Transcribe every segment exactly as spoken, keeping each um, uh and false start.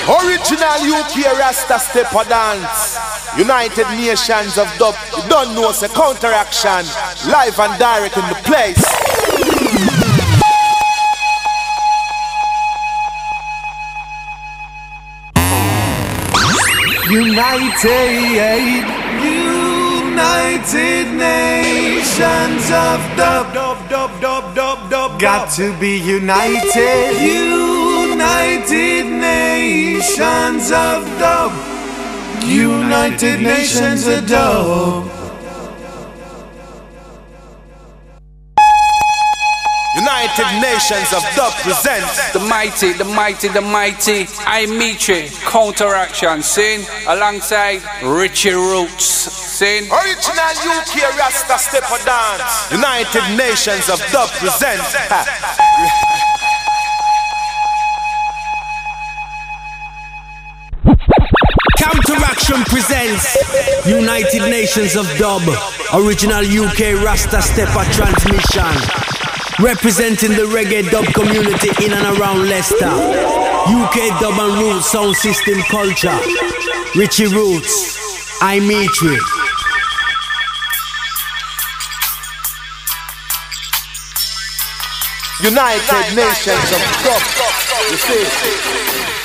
Original U K Rasta Stepper Dance. United Nations of Dub. You don't know, it's a counteraction. Live and direct in the place. United, United Nations of Dub, dub, dub, dub, dub, dub. Got to be united. United Nations of Dub. United Nations of Dub. United Nations of Dub presents the mighty, the mighty, the mighty I Mitri Counteraction, sing alongside Richie Roots, sing Original U K Rasta Stepper Dance. United Nations of Dub presents Counteraction presents United Nations of Dub. Original U K Rasta Stepper transmission. Representing the reggae dub community in and around Leicester. U K dub and roots sound system culture. Richie Roots, I Mitri. United Nations of Dub. You see?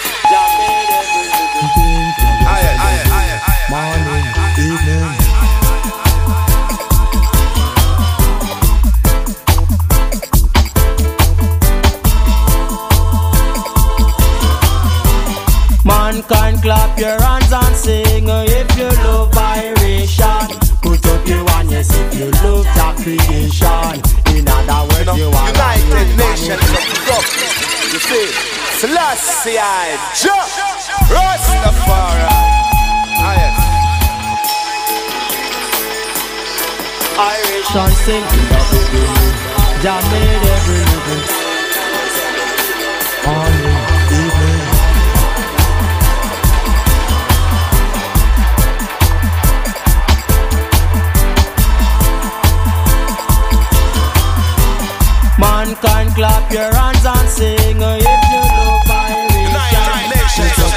Morning, evening. Mankind, clap your hands and sing if you love vibration. Put up your one, yes, if you love that creation. In other words, you, know, you are United Nations of Dub. You see, Selassie, Jah, Rastafari. Irish and sing the beginning. Jah made every living. Morning, evening. Mankind, clap your hands and sing if you love vibration. Nations of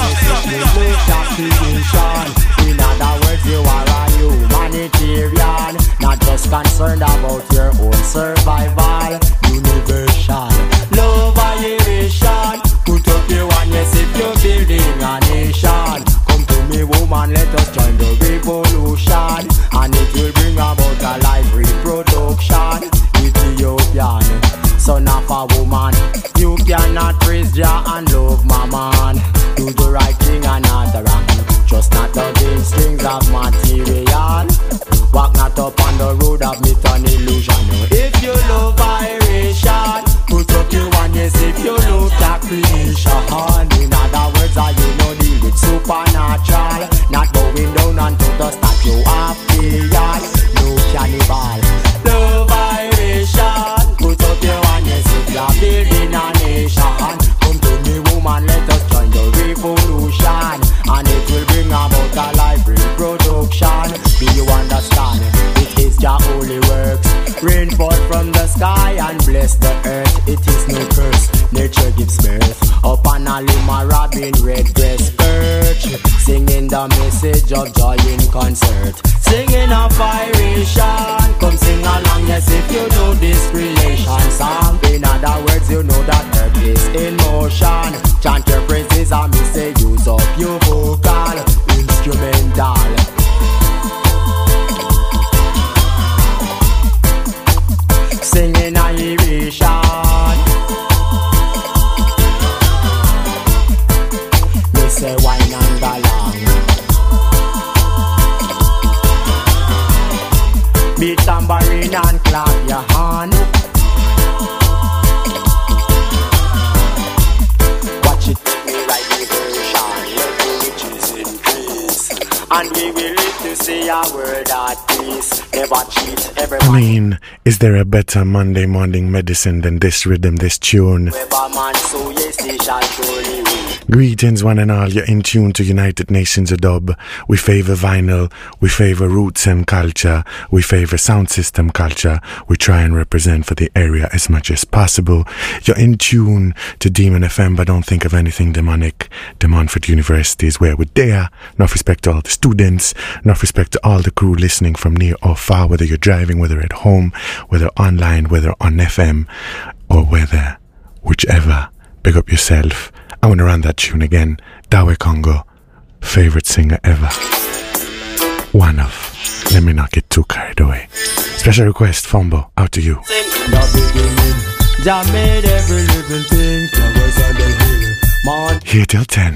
creation. In other words, you are a humanitarian, not just concerned about your own survival. Universal love vibration. Put up your one, yes, if you're building a nation. Come to me, woman, let us join the revolution, and it will bring about a life reproduction. Ethiopian, son of a woman, you cannot praise Jah and love my man. Do the right thing and not the wrong, just not the strings of material. Walk not up on the road of myth and illusion. If you love vibration, put up your one, yes, if you love that creation. In other words, are you know deal with supernatural, not going down onto the statue of chaos. No cannibal, love vibration. Put up your one, yes, if you're building a nation. Come to me, woman, let us join the revolution, and it will bring about a life reproduction. Do you understand? It is your holy works. Rain fall from the sky and bless the earth. It is no curse, nature gives birth. Upon a lima robin, red dress perch, singing the message of joy in concert. Singing a vibration. Come sing along, yes, if you know this creation song. In other words, you know that earth is in motion. Chant your praises and me say use up your vocal instrumental. Singing aeration. Me say wine and galang. Beat tambourine and clap your hand. and we will live to see our world at peace. Never cheat everyone. I mean, is there a better Monday morning medicine than this rhythm, this tune? Man, so yes, they shall surely win. Greetings one and all, you're in tune to United Nations of Dub. We favor vinyl, we favor roots and culture, we favor sound system culture. We try and represent for the area as much as possible. You're in tune to Demon F M, but don't think of anything demonic. De Montfort University is where we're there. Enough respect to all the students, enough respect to all the crew listening from near or far, whether you're driving, whether at home, whether online, whether on F M, or whether, whichever. Big up yourself. I want to run that tune again. Dawe Congo, favorite singer ever. One of. Let me not get too carried away. Special request, Fumbo, out to you. Jah made every living thing, flowers on the hill. Man, here till ten.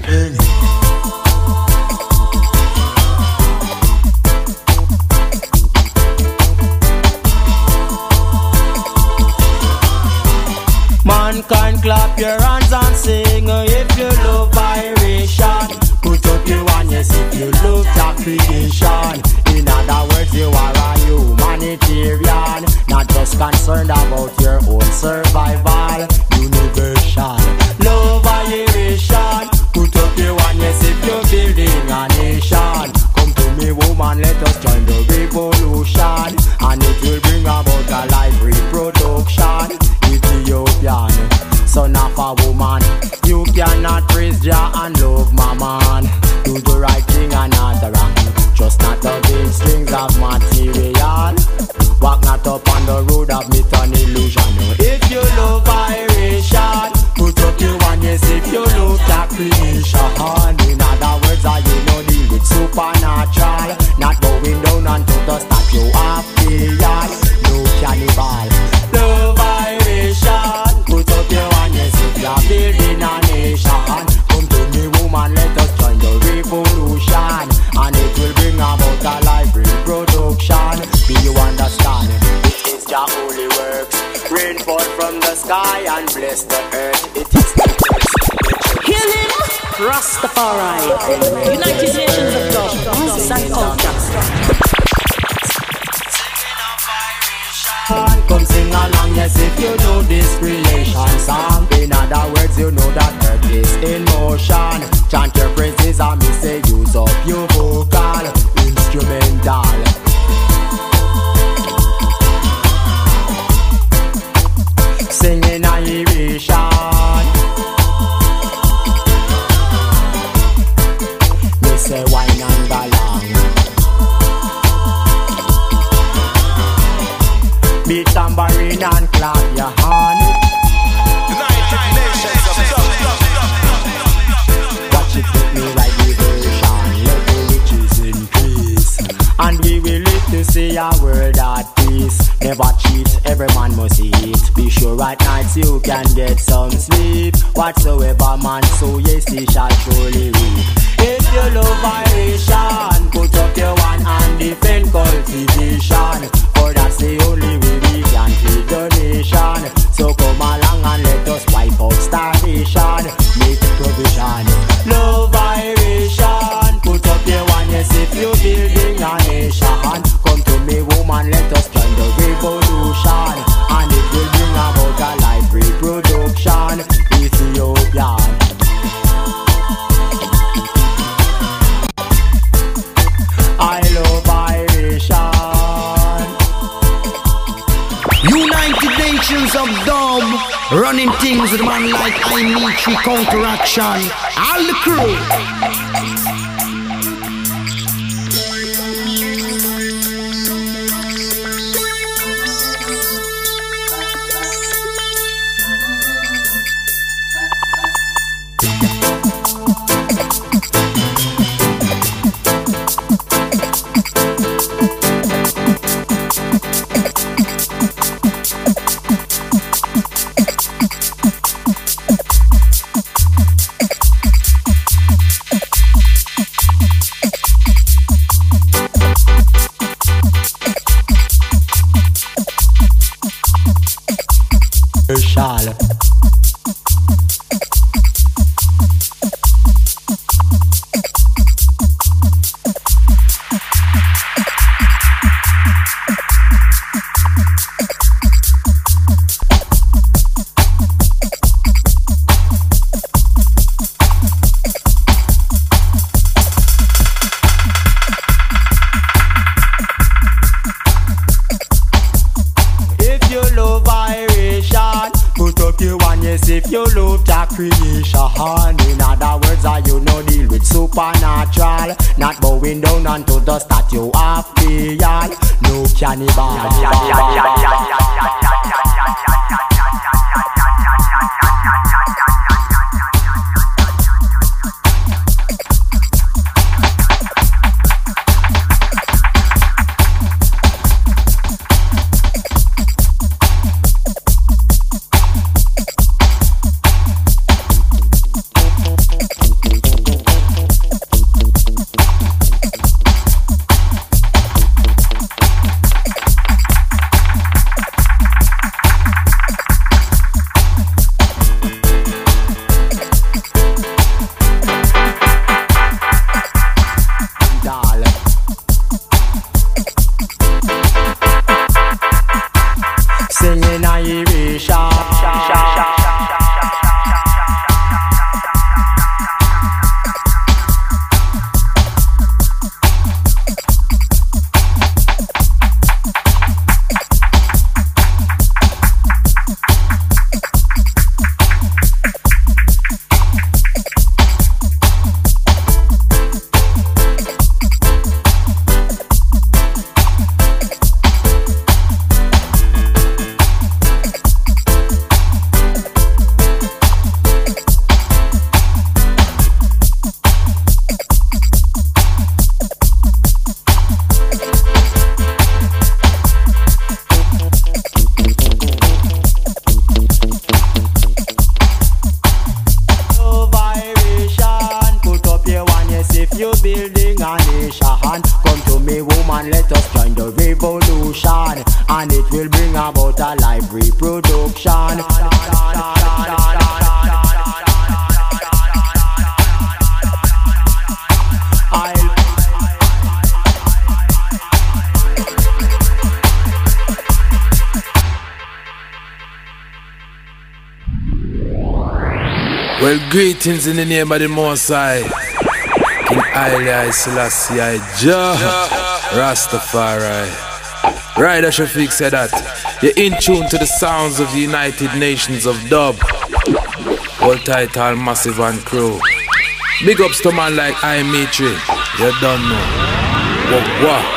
Mankind, clap your hands and sing if you love vibration. Put up your one, yes, if you love that creation. In other words, you are a humanitarian, not just concerned about your own survival. Universal love vibration. Put up your one, yes, if you're building a nation. Come to me, woman, let us join the revolution, and it will bring about a life reproduction. Ethiopian, son of a woman, you cannot praise Jah and love my man. Do the right thing and not the wrong, just not the big strings of material. Walk not up on the road of myth and illusion. If you love vibration, put up your one, yes, if you love that creation. In other words, are you know deal with supernatural, not going down onto the statue of Theon. No cannibal, love vibration. Put up your one, yes, if you're building a nation. Come to me, woman, let us join the revolution, and it will bring about a life reproduction. Do you understand? It is Jah holy works. Rain fall from the sky and bless the earth. It is the best. Heal him, Rastafari. United Nations of God, music and culture. Come sing along, yes, if you know this creation song. In other words, you know that earth is in motion. Chant your praises and me say use up your vocal instrumental. Singing Irishan. Me say wine and galang. Beat tambourine and clap your hand. United Nations of Dub. Watch it with me like diversion. Let the riches increase, and we will live to see our world at peace. Never cheat, every man must eat. Be sure at nights you can get some sleep. Whatsoever man sow, yes, he shall surely reap. If you love vibration, put up your one and defend cultivation. For that's the only way we can feed the nation. So come along and let us wipe out starvation. Make provision. Love vibration. Put up your one, yes, if you're building a nation. Come to me, woman, let us join the revolution, and it will bring about a life reproduction. Ethiopian. I love vibration. United Nations of Dub, running things with a man like Imitri Counteraction. All the crew. a creation. In other words, are you no deal with supernatural? Not bowing down unto the statue of Baal. No cannibal. Well, greetings in the name of the Most High, King Haile Selassie I Jah Rastafari. Ryder Shafiq said that you're in tune to the sounds of the United Nations of Dub. All title Massive and Crew. Big ups to man like I Mitri. You don't know. Whoa, whoa.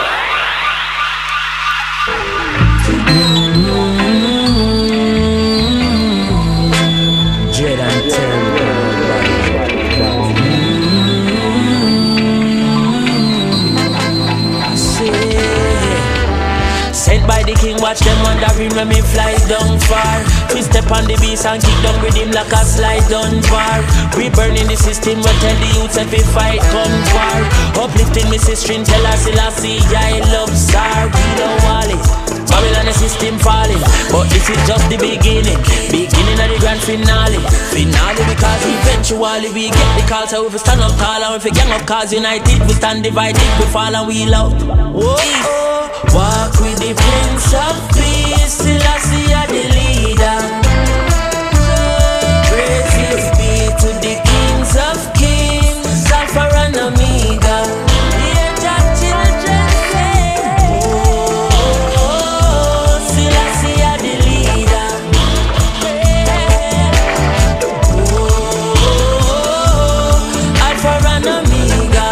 By the king, watch them wondering when me fly down far. We step on the beast and kick down with him like a slide down bar. We burning the system, we tell the youths if we fight come far. Uplifting me sister, tell us Selassie I love star. We don't want it, Babylon the system falling, but this is just the beginning. Beginning of the grand finale. Finale because eventually we get the call. So if we stand up tall and if we gang up cause united, we stand divided, we fall and we loud. Whoa. Walk with the Prince of Peace, Selassie are the leader. Praises be to the kings of kings, Alpha and Omega. Hear Jah children say, oh, Selassie are the leader. Oh, Alpha and Omega.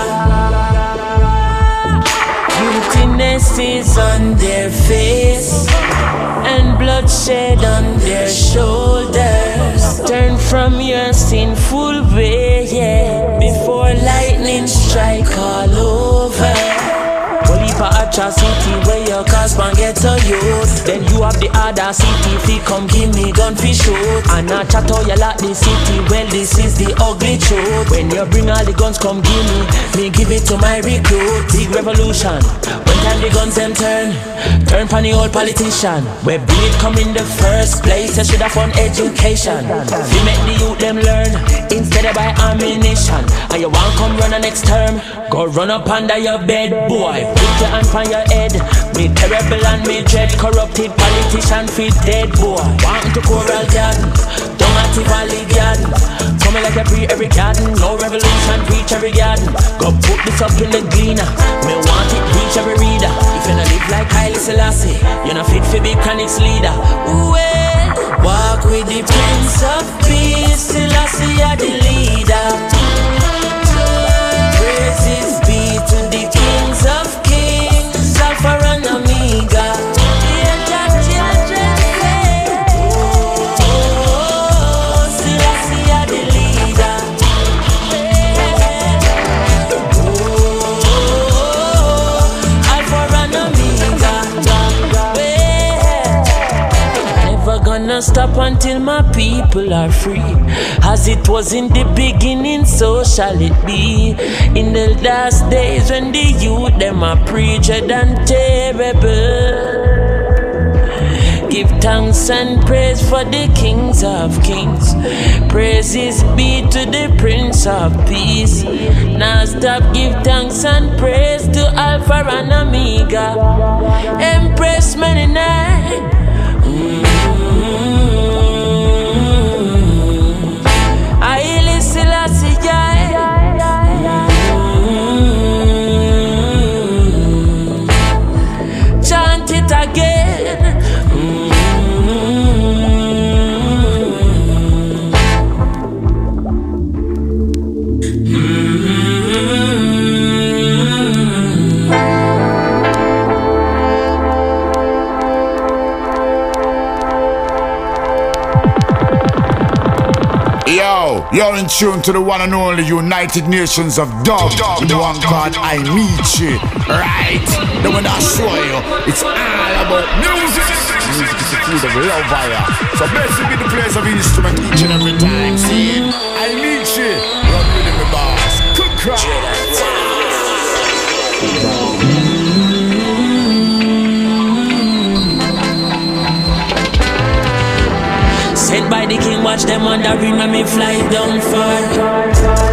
Guiltiness is on their face and bloodshed on their shoulders. Turn from your sinful way, yeah, before lightning strike all over. For atrocity where your husband get to youth, then you have the audacity fi come give me gun fi shoot. And I chat how you like the city, well this is the ugly truth. When you bring all the guns come give me, me give it to my recruit. Big revolution, when time the guns them turn, turn pon the old politician. Where bring it come in the first place, you should have fun education. We make the youth them learn, instead of buy ammunition. And you want come run the next term, go run up under your bed, boy. Put your hand on your head. Me terrible and me dread, corrupted politician fit dead, boy. Want to coral garden, don't active valley garden. coming like a pre every garden. No revolution, reach every garden. Go put this up in the gleaner. Me want it, reach every reader. If you not live like Haile Selassie, you're not fit for big Chronixx leader. Well, walk with the Prince of Peace, Selassie are the leader. Praises be to the kings of kings, Alpha and Omega. Gonna stop until my people are free. As it was in the beginning, so shall it be. In the last days when the youth them are preached and terrible. Give thanks and praise for the kings of kings. Praises be to the Prince of Peace. Now stop, give thanks and praise to Alpha and Omega. Empress many night. Haile Selassie, chant it again. Yo, you're in tune to the one and only United Nations of Dub. The one called I Meet You. Right? The one I show you, it's all about music. Music is the food of love fire. So basically the place of instrument each and every time. See? I Meet You. Run with me, boss. Good crowd. Sent by the king, watch them wandering when me fly down far.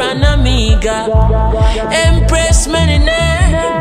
and Amiga, Empress Menine.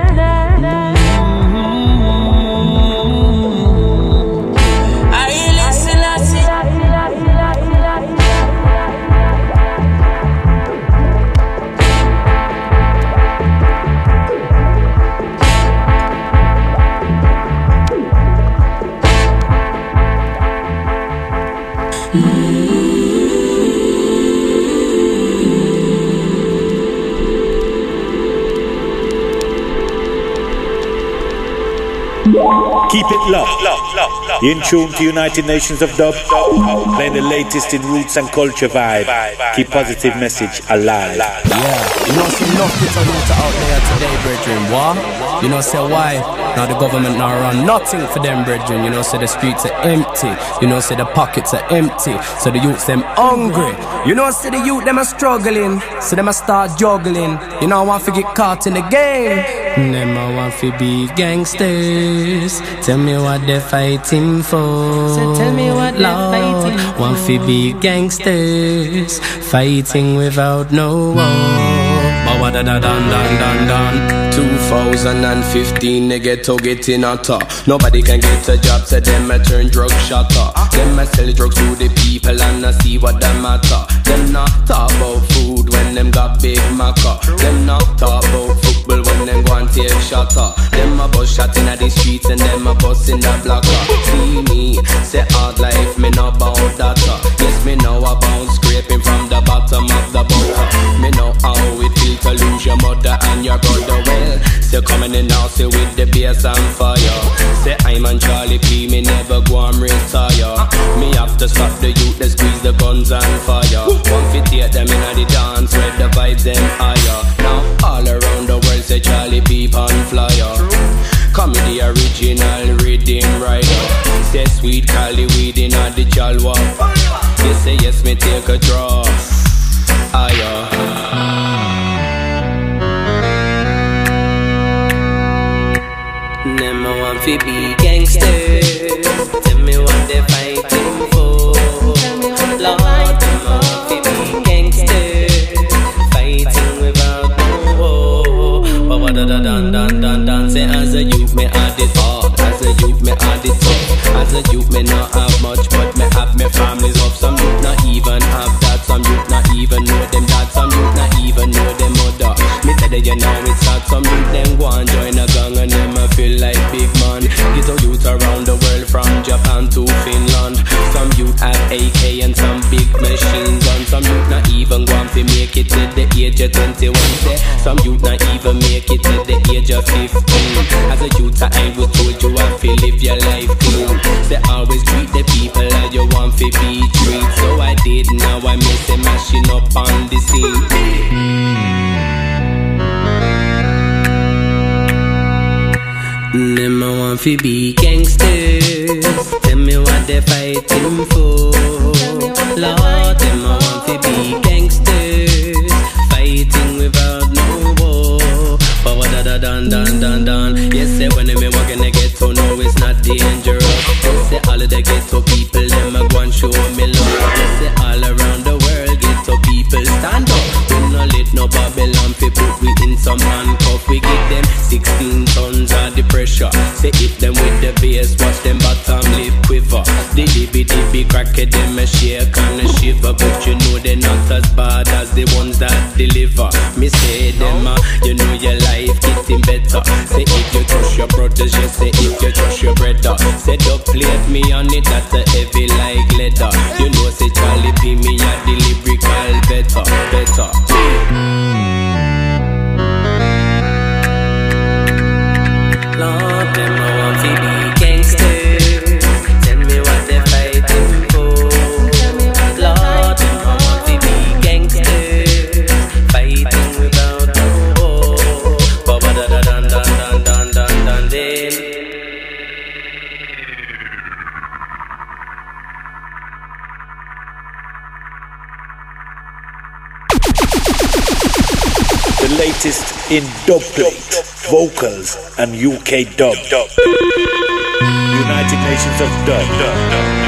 Keep it locked. In tune to United Nations of Dub, playing the latest in roots and culture vibe. Keep positive message alive. Yeah, you know, see enough people out there today, brethren. What? You know, say why? Now the government now run nothing for them, brethren. You know, say the streets are empty. You know, say the pockets are empty. So the youths them hungry. You know, say the youth them are struggling. So them a start juggling. You know, I want to get caught in the game. Them I want to be gangsters. Tell me what they're fighting for. So tell me what they're Lord, fighting for. Want to be gangsters, fighting without no war. Da da dan dan dan dan. twenty fifteen, they get to get in a top. Nobody can get a job, so them a turn drug shotter. Them a sell drugs to the people and I see what them matter. Them not talk about food when them got big maca. Them not talk about football when them go and take shotter. Them a bus shot in the streets and them a bus in the blocker. See me, say hard life, me know about that. Yes, me know about scraping from the bottom of the butter. Me know how it feels to lose your mother and your brother. Well, still coming in now, say with the bass and fire. Say I'm on Charlie P, me never go and retire. Me have to stop the youth, they squeeze the guns and fire. One fit take them in the dance, where the vibes them higher. Now all around the world say Charlie P on flyer. Come with the original rhythm rider. Say sweet Cali weed in the chalwa. You say yes, me take a draw. Higher. Them I want to be gangsters. Tell me what they fighting for. Lord, them I want to be gangsters, fighting without no war. But what da da dan dan dan dan. Say as a youth me had it hard. As a youth me had it tough. As a youth me not have much, but me have me families up. Some youth not even have that. Some youth not even know them dad. Some youth not even know them mother. Me say that you know it's hard. Some youth them go and join a gang and them a feel like big man. Get a youth around the world from Japan to Finland. Some youth have A K and some big machine guns. Some youth not even want to make it to the age of twenty-one. Say some youth not even make it to the age of fifteen. As a youth I was told you have to live your life clean. Say always treat the people like you want to be treated. So I did, now I miss them mashing up on the scene. Them I want to be gangsters. Tell me what they fighting for. Lord, them I want to be gangsters, fighting without no war. But what da da dan dan dan dan. Yes, say when me walk in the ghetto, no it's not dangerous. Yes, say all of the ghetto people, them a go and show me love. Yes, say all around the world, ghetto people stand up. We no let no Babylon people we in some handcuff. We give them sixteen tons of the pressure. Say hit them with the bass, watch them bottom lip quiver. The dibby dibby crack it, them a shake and a shiver. But you know they're not as bad as the ones that deliver. Me say them, uh, you know your life getting better. Say if you trust your brothers, you say if you trust your brother. Say don't plate me on it, that's a heavy like leather. You know say Charlie P me a the lyrical better, better. Lord, them I want to be gangsters. Tell me what they fighting for. Lord, them I want to be gangsters, fighting without no war. Ba ba da da dan dan dan dan dan dan then. The latest in dub plate, vocals and U K dub. United Nations of Dub.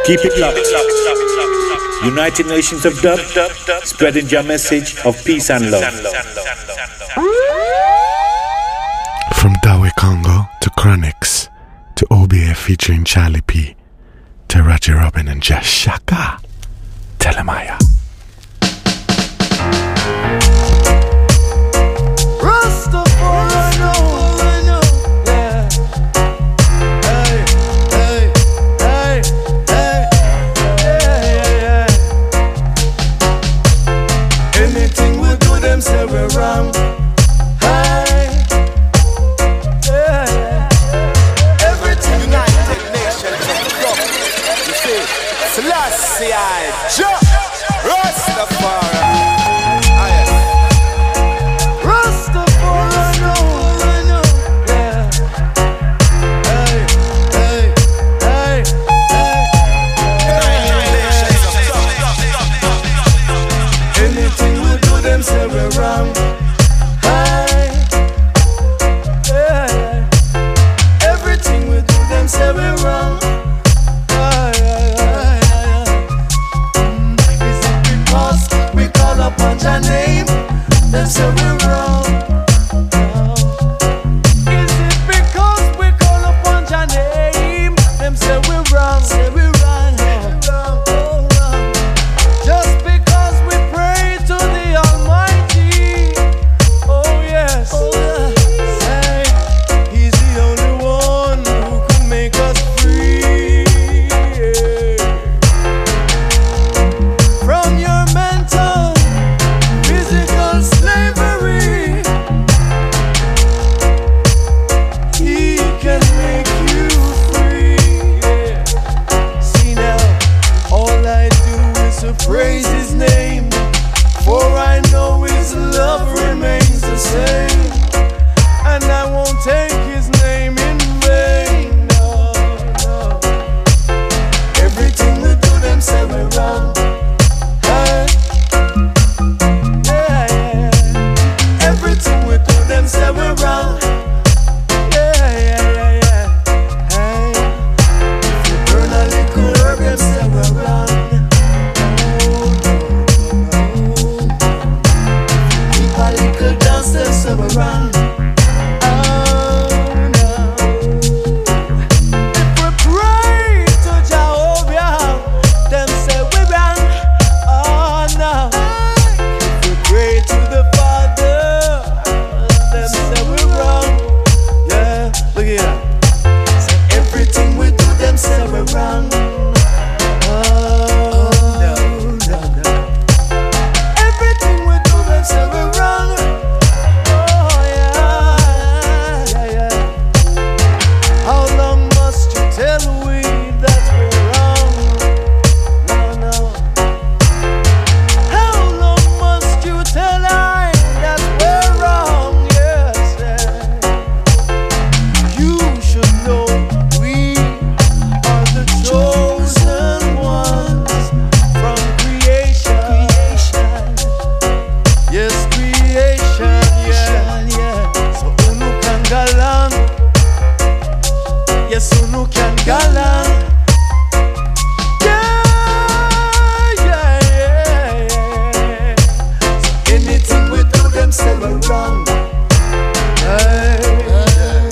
Keep it locked. United Nations of Dub, spreading your message of peace and love. From Dawe Congo to Chronix to O B F featuring Charlie P to Roger Robin and Just Shaka. Telemaya. Say we're wrong. Hey, yeah. Everything United Nations of Dub. You see, Selassie I Jah Rastafari. Rastafari, I know, yeah. Hey, hey, hey, hey. United Nations of Dub. Anything we do, them say we're wrong. Hey, yeah. Everything we do, them say we're wrong. Hey, hey, hey, hey. Mm. Is it because we call upon your name? Them say we're wrong. No. Is it because we call upon your name? Them say we're wrong. Say we're wrong. Oh, oh, wrong. Just because we pray to the Almighty. Oh yes. Oh, yeah. Say He's the only one who can make us free. From your mental, physical slavery, He can make you free. Yeah. See now, all I do is to praise His name, for I know His love remains the same, and I won't take His name in vain. No, no. Everything we do, them say we're wrong. Hey, yeah, yeah. Everything we do, them say we're wrong. Yeah, yeah, yeah, yeah. Hey, if you burn a little herb, them say we're wrong. No, no, no. Keep a little dance, them say we're wrong. Oh, no. If we pray to Jehovah, them say we're wrong. Oh, no. If we pray to the Father, them say we're wrong. Yeah, look at that. Say everything we do, them say we're wrong. Oh, no, no, no. Everything we do, them say we're wrong. Oh, yeah, yeah, yeah. How long must you tell we that we're wrong? No, no. How long must you tell I that we're wrong? Yes, yeah. You should know we are the chosen ones from creation. Yes, creation, yeah, yeah. So unu can galang. Yes, unu can galang. Yeah, yeah, yeah, yeah. So anything we do, them say we're wrong. Hey, yeah,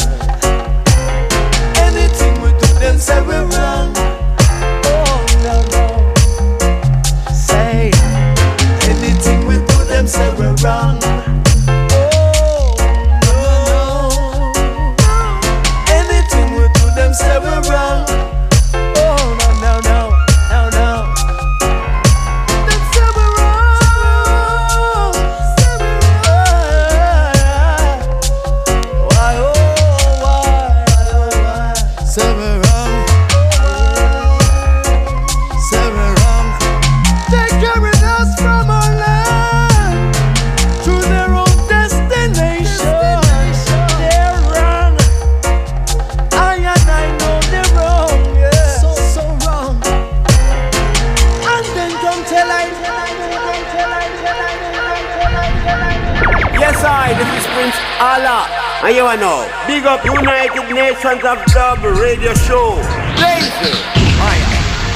yeah. Anything we do, them say we're wrong. Oh, no, no. Say anything we do, them say we're wrong. Oh, no, no. Anything we do, them say we're wrong. Oh, no, no, no, no, no. Them say we're wrong. Why, oh, why, why? Say we're wrong. Say we're wrong. They carried us from our land to their own destination. They're wrong. I and I know they're wrong, yeah. So, so wrong. And then come tell I. Yes, I, this is Prince Allah. And you know, big up United Nations of Dub radio show. Blazer. Fire.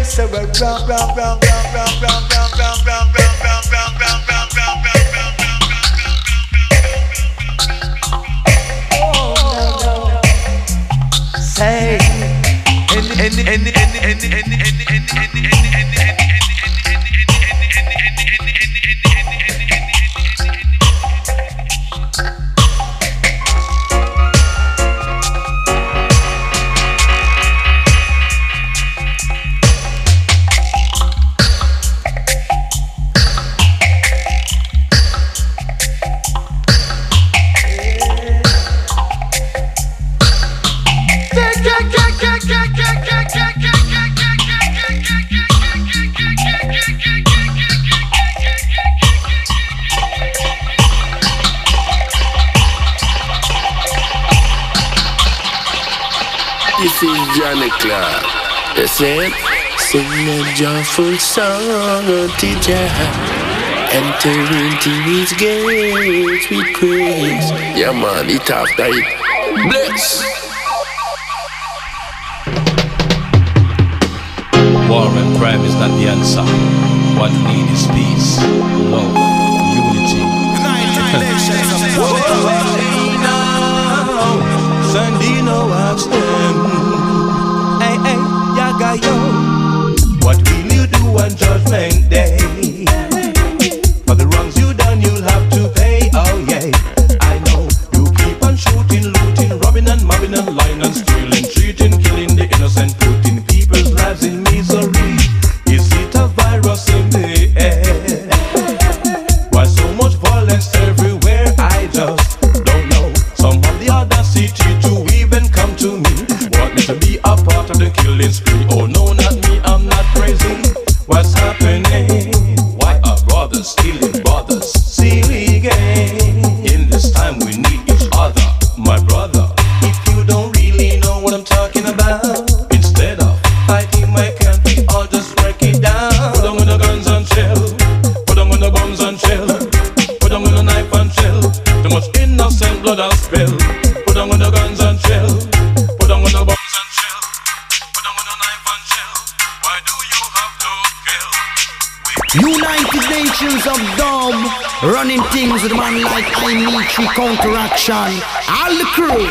say we're round, round, round, round, round, round, round, round, round, round, round, round, round, round, round, round. Say, any, any, any, any, any, any, any, any, any, any, This is Johnny Clark. You see? Sing a joyful song unto Jah. Enter into his gates with praise. Yeah man, it after it. Bless. War and crime is not the answer. What we need is peace, love, unity. Sandino asked them, hey, hey, yaga yo, what will you do on Judgment Day? For the wrongs you done, you'll have to pay, oh yeah. I know, you keep on shooting, looting, robbing and mobbing and lying and stealing, treating, killing the innocent, putting people's lives in misery. Is it a virus in the air? Why so much violence everywhere? I just don't know. Some of the audacity to even come to me, want me to be a part of the killing spree. Oh no, not me, I'm not crazy. What's happening? Why are brothers stealing brothers? Silly game. In this time we need each other, my brother. If you don't really know what I'm talking about, instead of fighting my country, I'll just break it down. Put on the guns and chill, put on the bombs and chill, put on the knife and chill. Too much innocent blood has spilled. Put on the guns and chill, put on the bombs and chill, put on the knife and chill. Why do you have to kill? United Nations of Dub, running things with a man like Imichi, Counteraction, all the crew.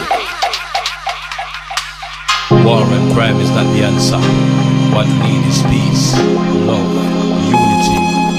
War and crime is not the answer. What we need is peace, love, unity.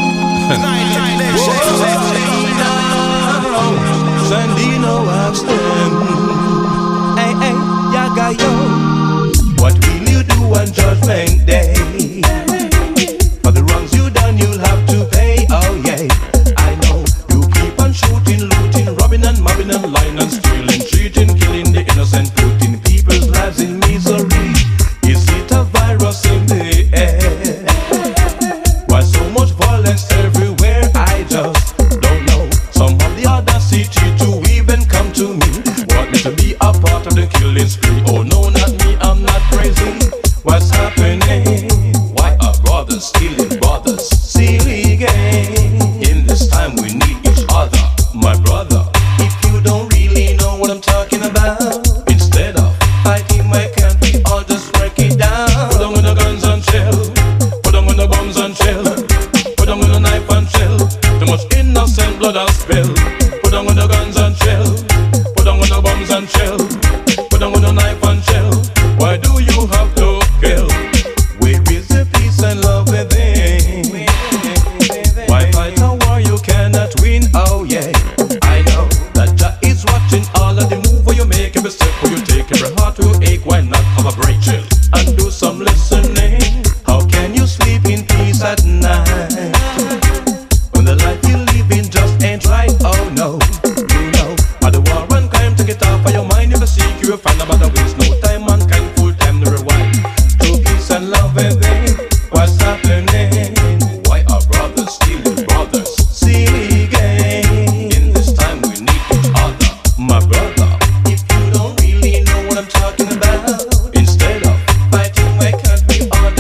Sandino asked them, hey, hey, yaga yo, what will you do on Judgment Day? For the wrongs you done, you'll have to pay, oh yeah. I know, you keep on shooting, looting, robbing and mobbing and lying and stealing, treating, killing the innocent, putting people's lives in misery. Is it a virus in the air? Why so much violence everywhere? I just don't know. Some of the audacity to even come to me, want me to be a part of the killing spree. Oh no, not me, I'm not crazy. What's happening? Why are brothers stealing brothers? Silly game. In this time we need each other, my brother. If you don't really know what I'm talking about, instead of fighting my country, I'll just break it down. Put on the guns and chill, put on the bombs and chill, put on the knife and chill. Too much innocent blood has spilled. Put on the guns and chill, put on the bombs and chill, put on the knife and chill. Why do you have to kill? Where is the peace and love within? Why fight a war you cannot win? Oh yeah, I know that Jah is watching all of the move where you make, every step where you take, every heart will ache. Why not have a break, chill, and do some listening? How can you sleep in peace at night when the life you live in just ain't right? Oh no, you know, how the war and crime take it off of your mind. If you seek, you will find about the waste. No time, mankind, full time to rewind. To peace and love within. What's happening? Why are brothers stealing brothers? Silly game. In this time we need each other, my brother. If you don't really know what I'm talking about, instead of fighting my country, I'll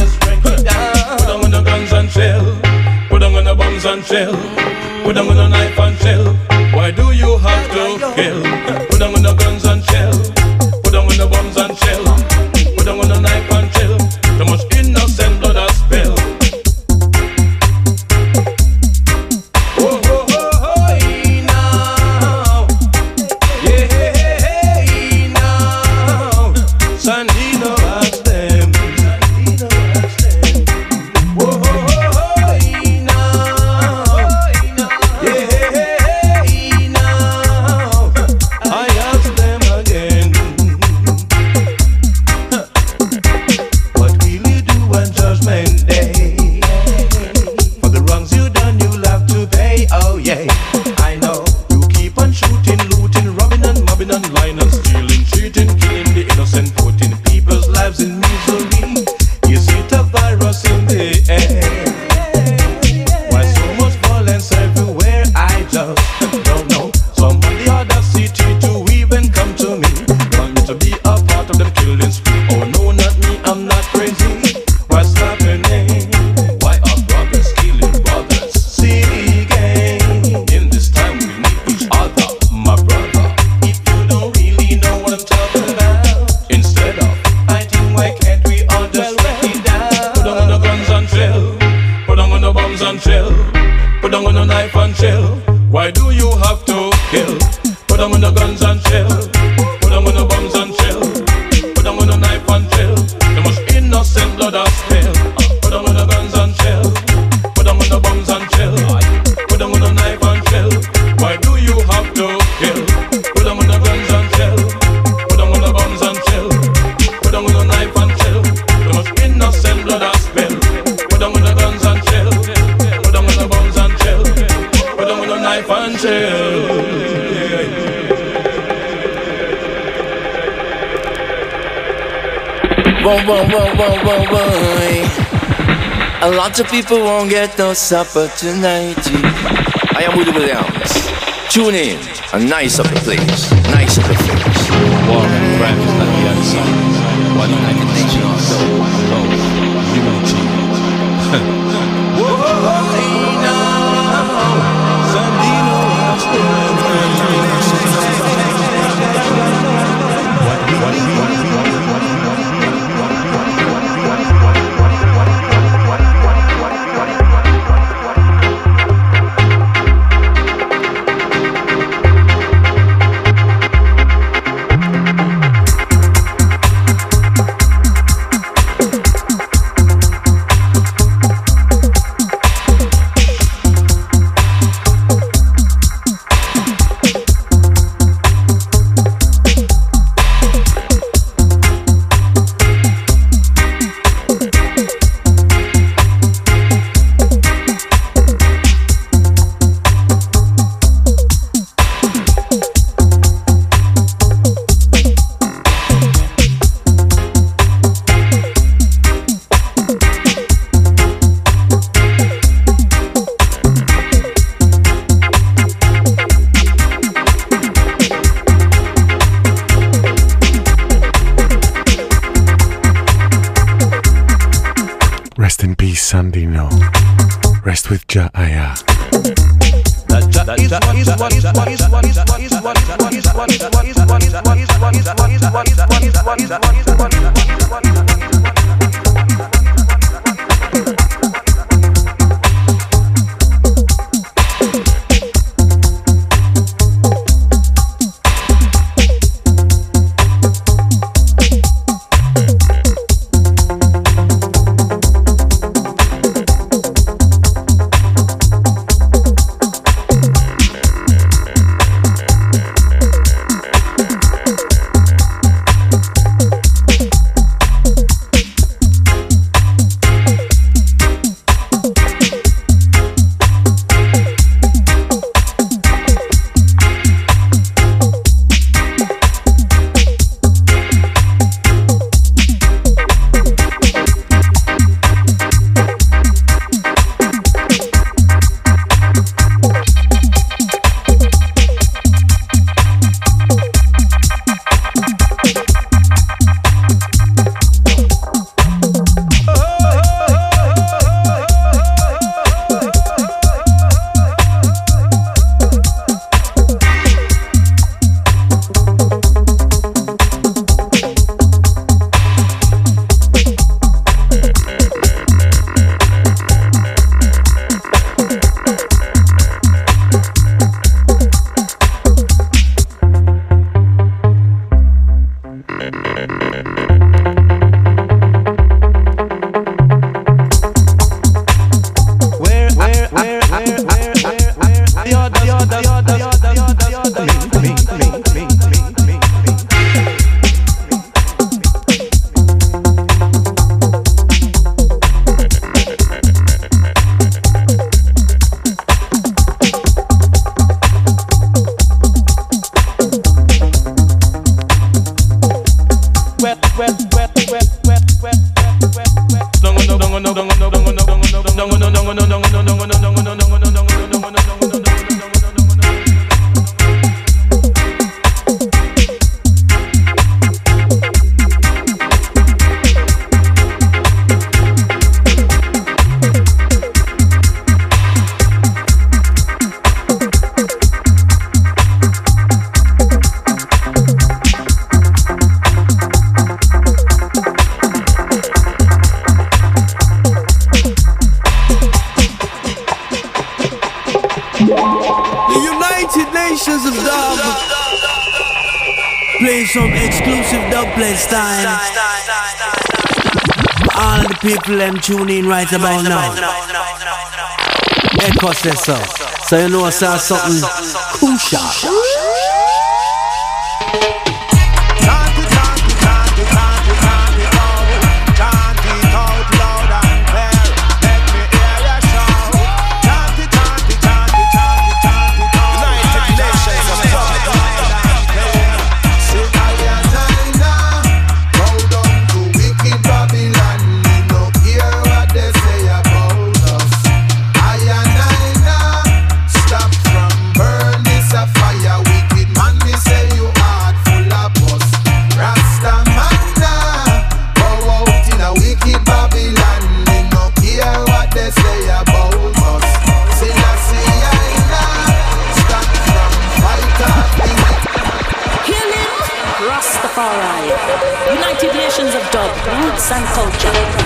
Sandino ask them. Sandino ask them. Whoa, ho, ho, ho, Ina. Yeah, Ina. I ask them again. What will you do on Judgment Day? For the wrongs you done, you'll have to pay. Oh yeah, I know. You keep on shooting, looting, robbing and mobbing and lying and stealing, cheating, killing the innocent, putting people's lives in misery. Is it a virus in the air? Why so much violence everywhere? I just don't know. Some of the other city to even come to me, want me to be a part of them killing spree. Oh no, not me, I'm not crazy. What's happening? Why are brothers killing brothers? City gang. In this time we need each other, my brother. If you don't really know what I'm talking about, instead of fighting, why can't we all just let it down? Put down on the guns and chill. Put down on the bombs and chill. Put down on the knife and chill. Why do you have to kill? Put down on the guns and chill. Put down on the bombs and chill. Put down on the knife and chill. The most innocent blood has spilled. Put down on the guns and chill. Put down on the bombs and chill. Put down on the knife and chill. Why do you have to kill? Put down on the guns and chill. Put down on the bombs and chill. Put down on the knife and chill. The most innocent blood has spilled. Put down on the guns and chill. Put down on the bombs and chill. Put down on the knife and chill. Whoa, whoa, whoa, whoa, whoa, whoa. A lot of people won't get no supper tonight. I am Woody Williams. Tune in and nice up the place. Nice up the place. War and crime is not the answer. One United Nations of love, unity. Rest in peace, Sandino. Rest with Jah Aya. Some exclusive dubplate style. All the people them tune in right about now. Echo says so. So you know I saw something crucial. United Nations of Dub, Roots and Culture.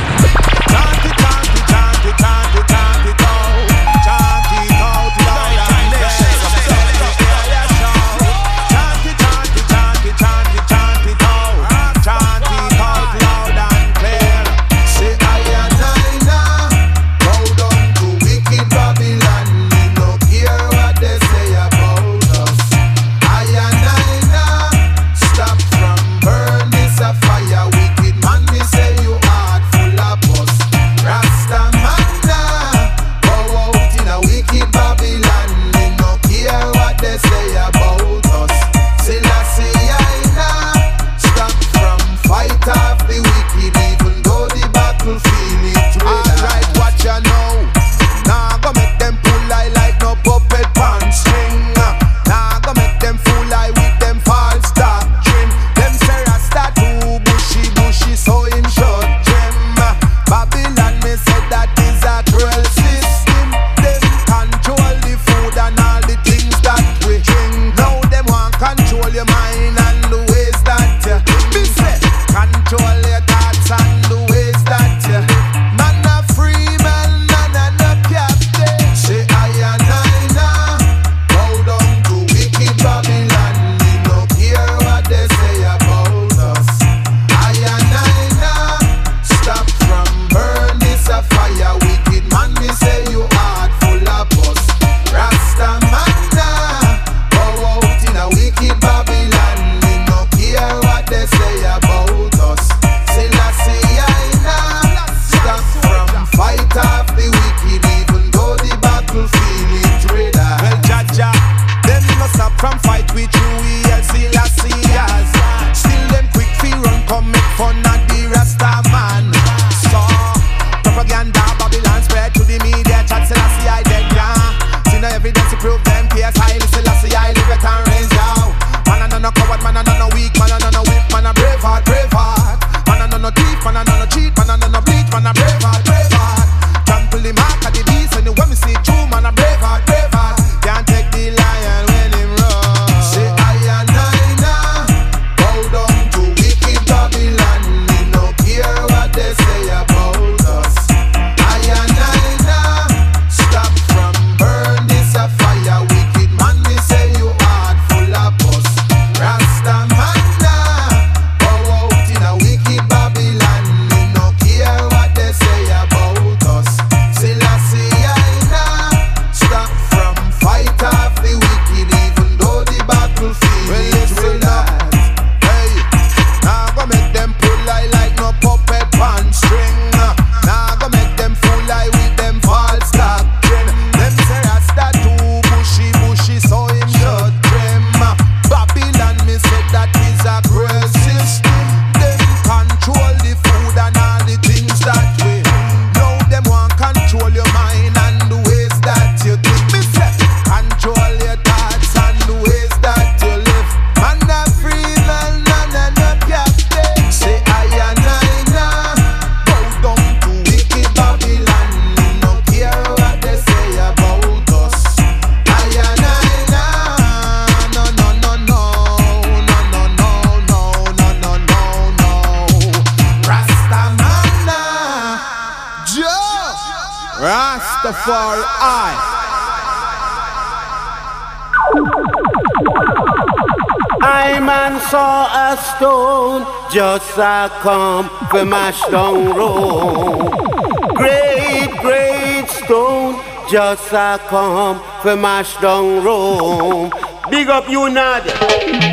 Fire, wicked man, me say you heart full of Rastafari. I man saw a stone just a come from mash down road. Great, great stone just a come from mash down road. Big up you, Nadia.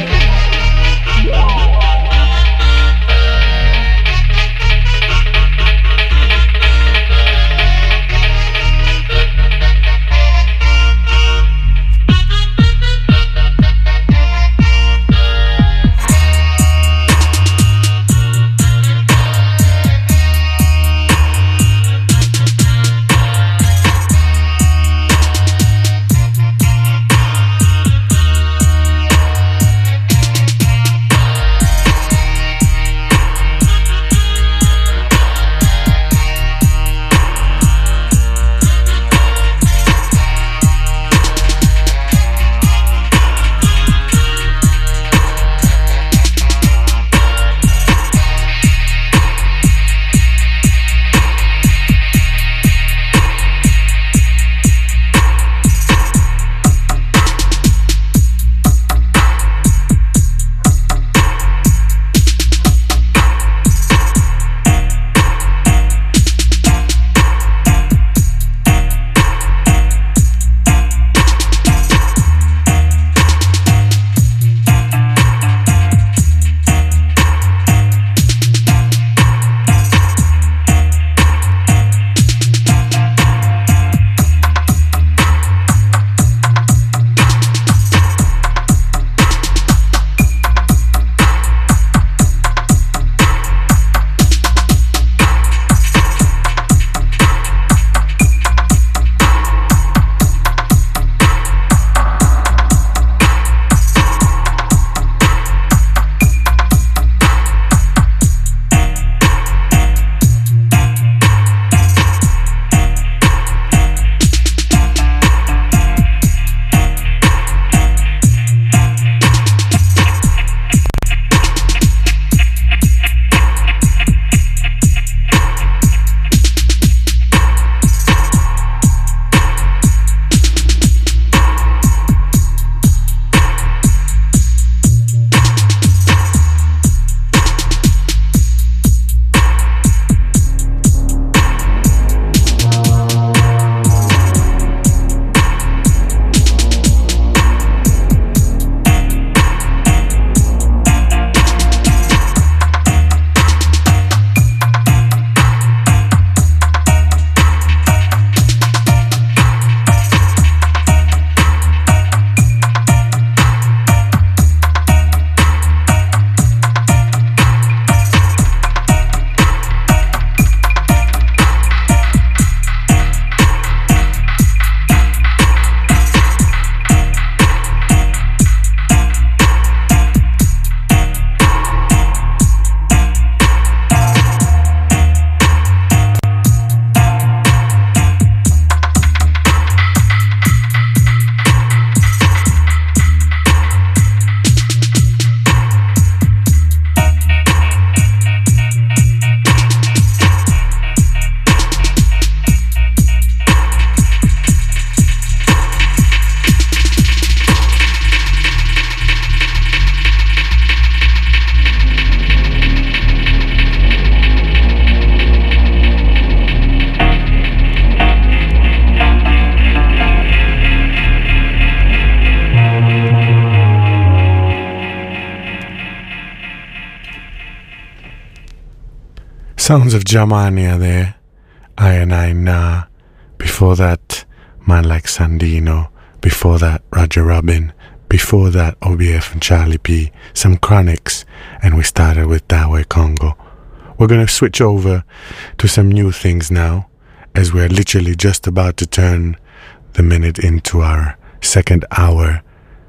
Sounds of Germania there. I and I Nah. Before that, man like Sandino. Before that, Roger Robin. Before that, O B F and Charlie P. Some Chronics. And we started with Dawe Congo. We're going to switch over to some new things now, as we're literally just about to turn the minute into our second hour.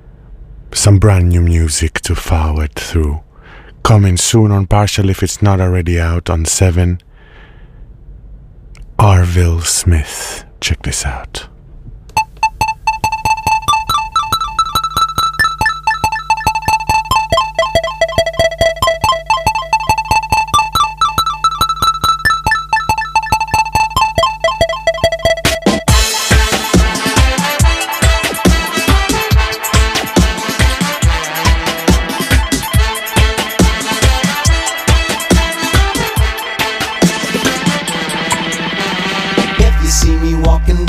Some brand new music to forward through. Coming soon on Partial if it's not already out on seven. Arville Smith. Check this out.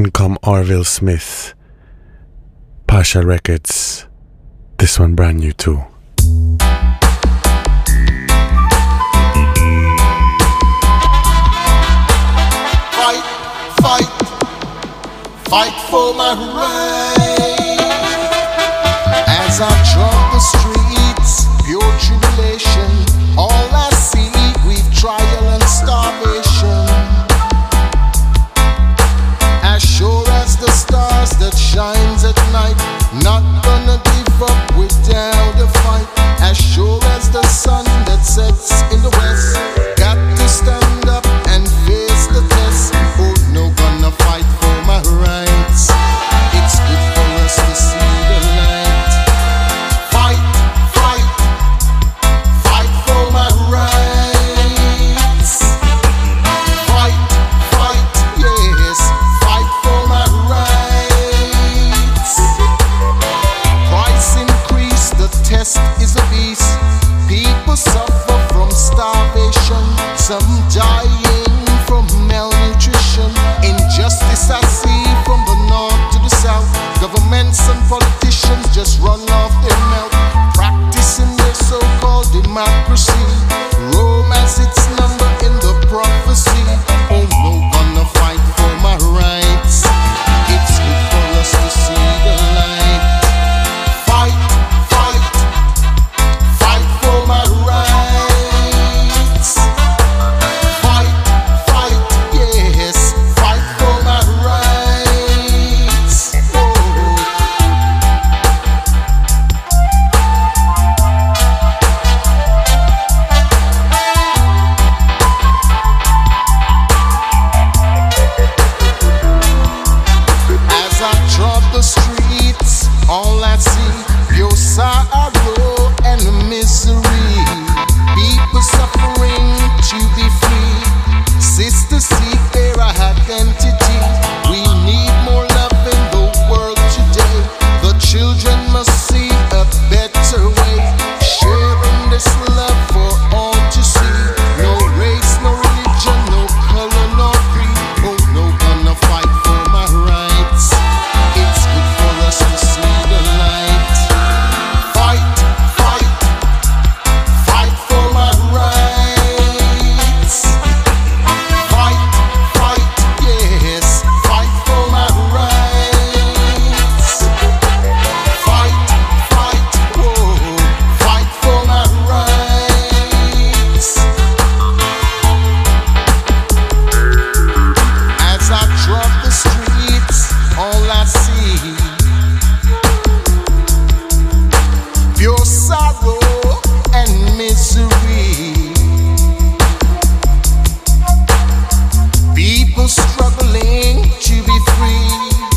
In come Orville Smith, Pasha Records. This one brand new too. Fight, fight, fight for my right. As I trod the streets, pure tribulation. All I see, grief, trial, and starvation. As sure as the stars that shines at night, not gonna give up without a fight. As sure as the sun that sets in the west, got to stand up and face the test. Oh, no, gonna fight for my rights. It's good for us to see the light. Fight, fight, fight for my rights. Fight, fight, yes, fight for my rights. Price increase, the test is a beast. People suffer from starvation, some dying from malnutrition. Injustice I see from the north to the south. Governments and politicians just run off their mouth, practicing their so-called democracy. Rome has its number in the prophecy. Oh no, gonna fight for my rights. It's good for us to see the light. Fight, fight, fight for my rights. Fight, fight, yes, fight for my rights. Oh. As I trod the streets, all I see, pure sorrow and misery. People suffering to be free. Sisters seek their identity. We need more love in the world today. The children must see a better way. Sharing this love for all to see. No race, no religion, no color, no creed. Oh no, gonna fight for my rights. It's good for us to see the light. Fight, fight, fight for my rights. Fight, fight, yes, fight for my rights. Fight, fight, whoa, fight for my rights. As I trod the streets, all I see, pure sorrow and misery. People struggling to be free.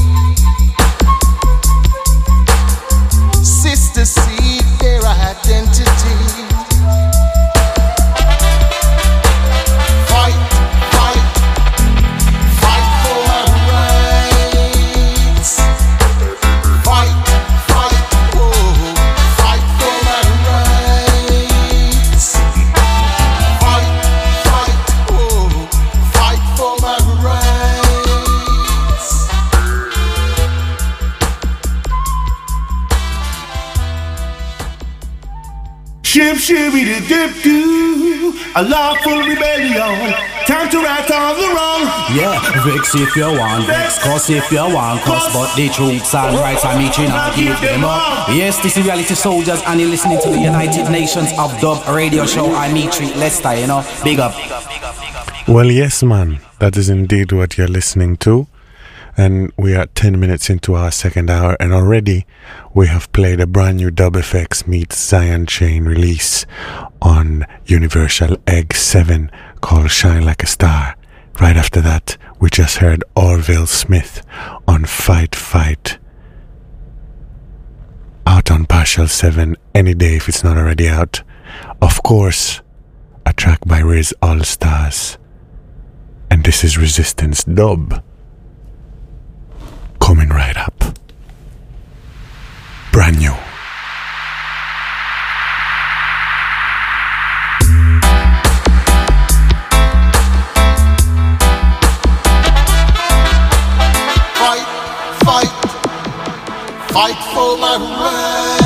Sisters seek their identity. Fight, fight, fight for my rights. Fight, fight, whoa, fight for my rights. Fight, fight, whoa, fight for my rights. Ship shibby the dip do, a lawful rebellion. Time to right all the wrong. Yeah, vex if you want, vex, cuss if you want, cuss. But the truths and rights I meet you not give them up. Yes, this is Reality Soldiers, and you're listening to the United Nations of Dub radio show. I meet you, Leicester, you know, big up. Well, yes, man, that is indeed what you're listening to. And we are ten minutes into our second hour, and already we have played a brand new Dub F X meets Zion Chain release on Universal Egg seven called Shine Like a Star. Right after that, we just heard Orville Smith on Fight Fight, out on Partial seven any day if it's not already out. Of course, a track by Riz All Stars. And this is Resistance Dub. Coming right up. Brand new. Fight, for my mind.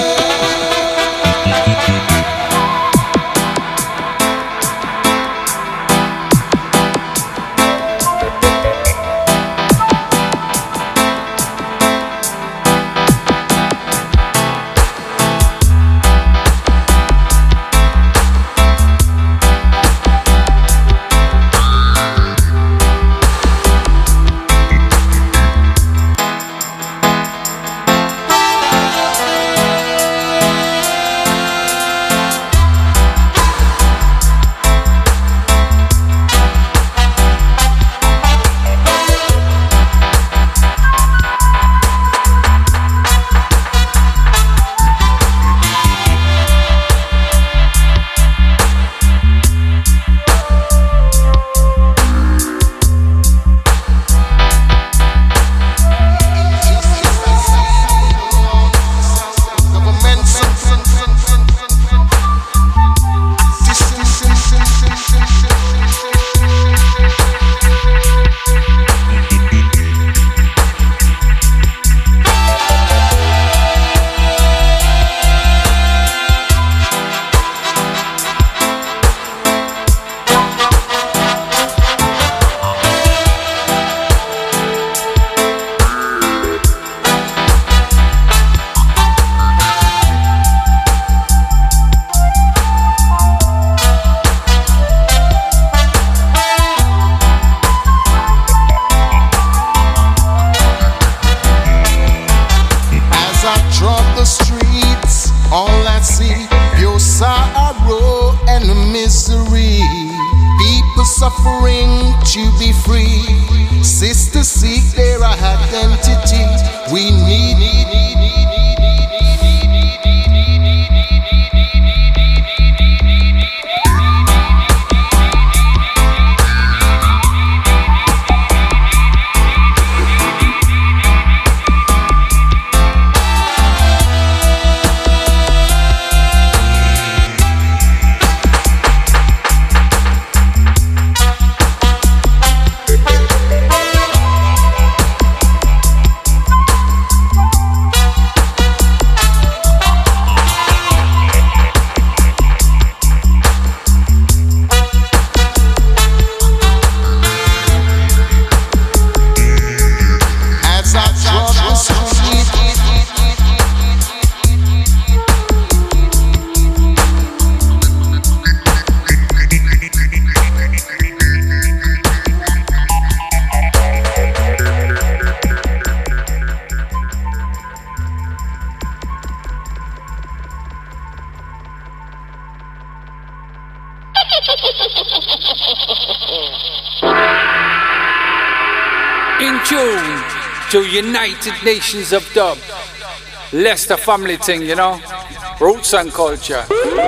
In tune to United Nations of Dub. Leicester family thing, you know. Roots and culture.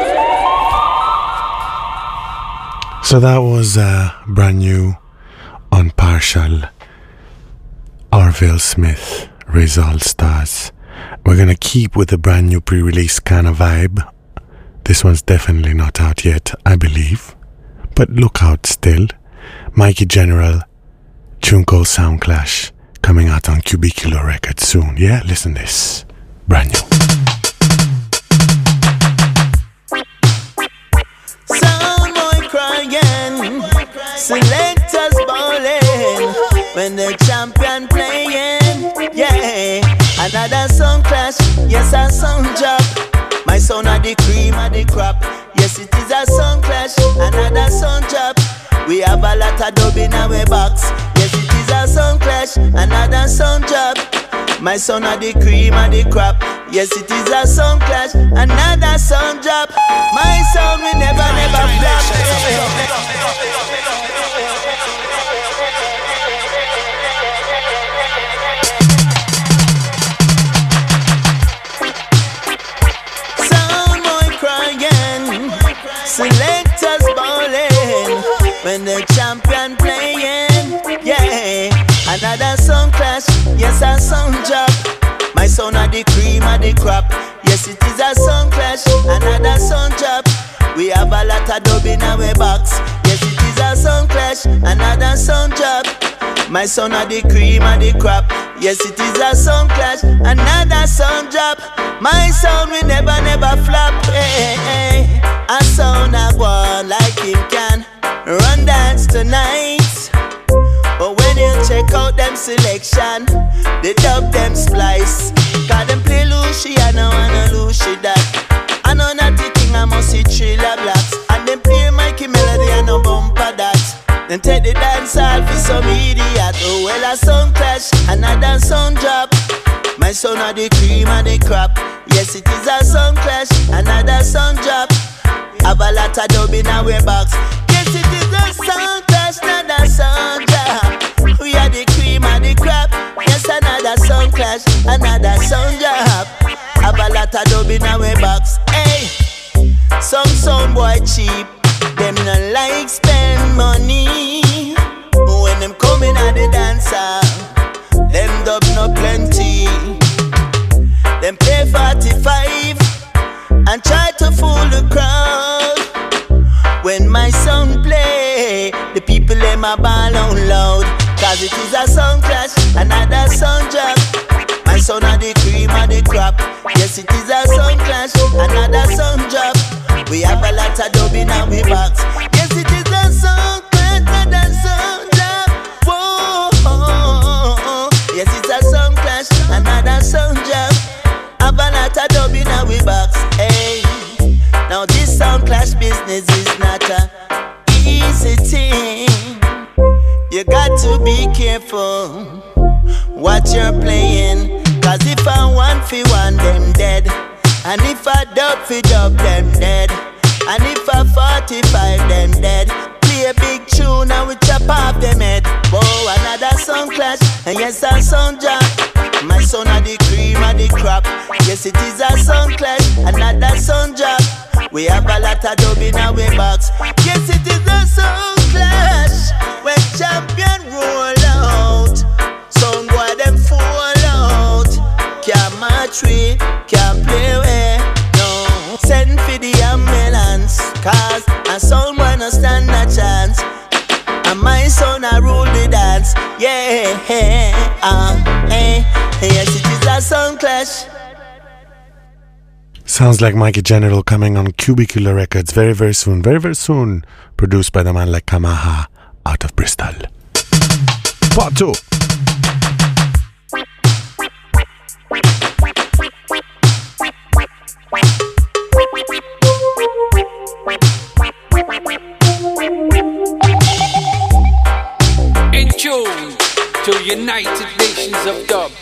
So that was uh, brand new on Partial, Orville Smith, Raise All Stars. We're gonna keep with the brand new pre-release kind of vibe. This one's definitely not out yet, I believe, but look out still. Mikey General, tune called Sound Clash, coming out on Cubicular Records soon. Yeah, listen this, brand new. Sound boy crying, selectors ballin', when the champion playing, yeah. Another sound clash, yes a sound drop. My son are the cream of the crop. Yes, it is a sound clash, another sound drop. We have a lot of dub in our box. Yes, it is a sound clash, another sound drop. My son are the cream of the crop. Yes, it is a sound clash, another sound drop. My sound will never, never flop. Selectors ballin', when the champion playing, yeah. Another sound clash, yes a sound drop. My son are the cream of the crop. Yes, it is a sound clash, another sound drop. We have a lot of dub in our box. Yes, it is a sound clash, another sound drop. My son are the cream of the crop. Yes, it is a sound clash, another sound drop. My sound will never, never flop. Hey, hey. A sound I go on like him can run dance tonight. But when you check out them selection, they dub them splice. Cause them play Luciano and a Lucy that. I know not the thing, I must see Trilla Blacks. And them play Mikey Melody and no bumper that. Then take the dance off for some idiot. Oh well, a sound clash, another sound drop. My son are the cream and the crop. Yes, it is a sound clash, another sound drop. Have a lot of dub in our box. Yes, it is a sound clash, another sound drop. We are the cream and the crop. Yes, another sound clash, another sound drop. Have a lot of dub in our box. Hey, some sound boy cheap. Them no like spend money. When them coming at the dancer, them dub no plenty. Them play forty-five and try to fool the crowd. When my song play, the people them a ball out loud. Cause it is a sound clash, another sound drop. My son are the cream of the crop. Yes, it is a sound clash, another sound drop. We have a lot of dub in our box. Yes, it is a sound clash, another sound drop. Whoa, yes, it's a sound clash, another sound drop. Have a lot of dub in our box. Hey, now this sound clash business is not a easy thing. You got to be careful what you're playing. Cause if I want fi one, them dead. And if I dub fi dub, them dead. And if I forty-five, them dead. Play a big tune and we chop off them head. Whoa, another sound clash, and yes, a sound drop. My son are the cream of the crop. Yes, it is a sound clash, another sound drop. We have a lot of dub in our box. Yes, it is a sound clash. When champion roll out, sound boy them fall out. Can't match we, can't play with. No, send for the ambulance. Cause a sound boy no stand a chance. And my son a rule the dance. Yeah, uh, eh. Yes, it is a sound clash. Sounds like Mikey General coming on Cubicular Records very, very soon. Very, very soon. Produced by the man like Kamaha out of Bristol. Part two. In tune to United Nations of Dub.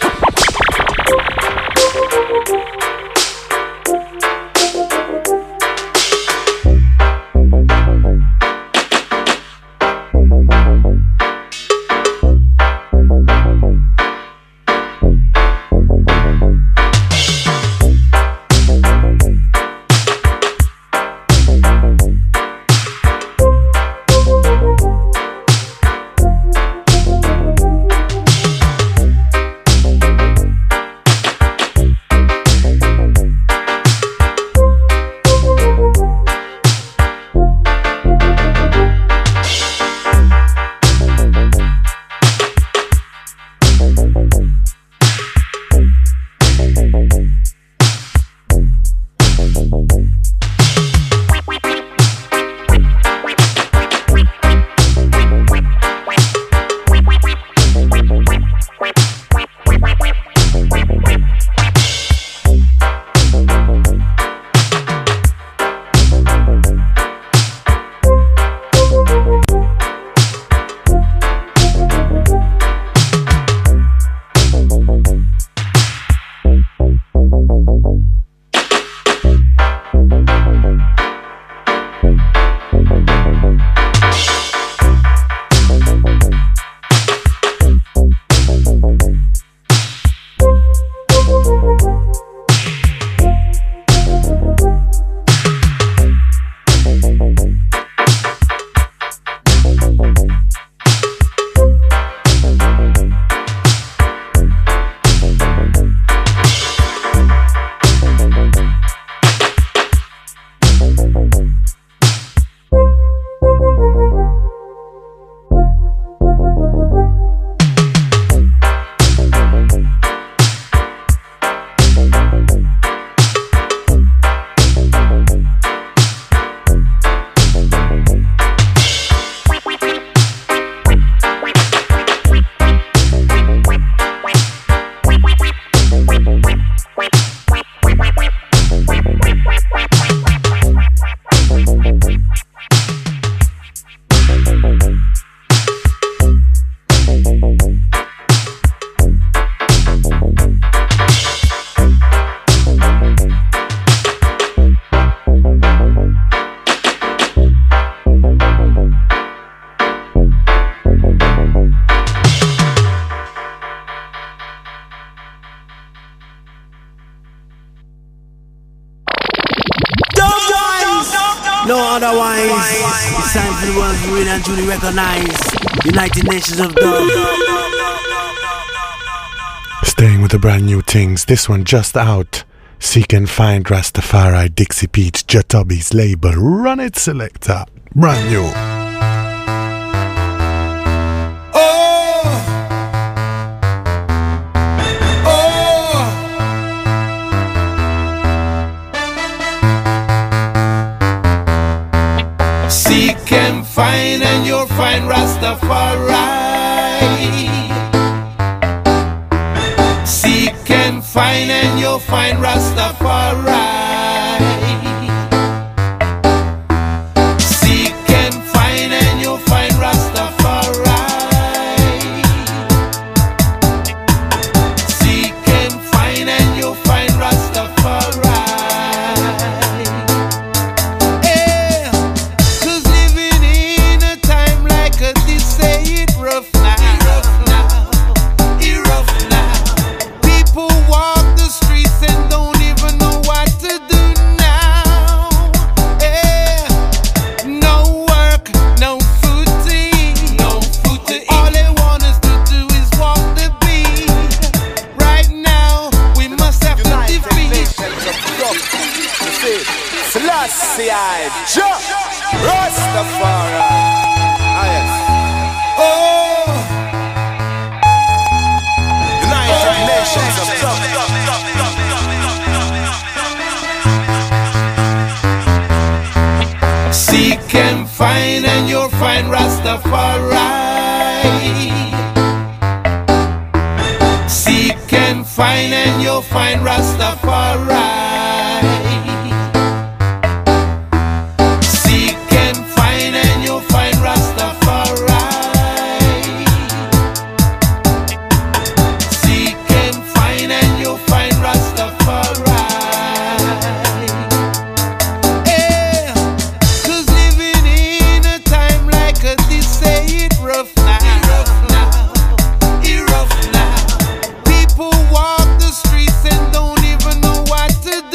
no otherwise. It's time for the world to really and truly recognize United Nations of Dub. Staying with the brand new things, this one just out. Seek and Find Rastafari, Dixie Pete, Jatobi's label. Run it, selector. Brand new. Seek and find and you'll find Rastafari. Seek and find and you'll find Rastafari. Seek and find and you'll find Rastafari. Seek and find and you'll find Rastafari. Selassie I Jah Rastafari. Ah yes. Oh, United Nations of Dub. Seek and find and you'll find Rastafari. Seek and find and you'll find Rastafari. People walk the streets and don't even know what to do.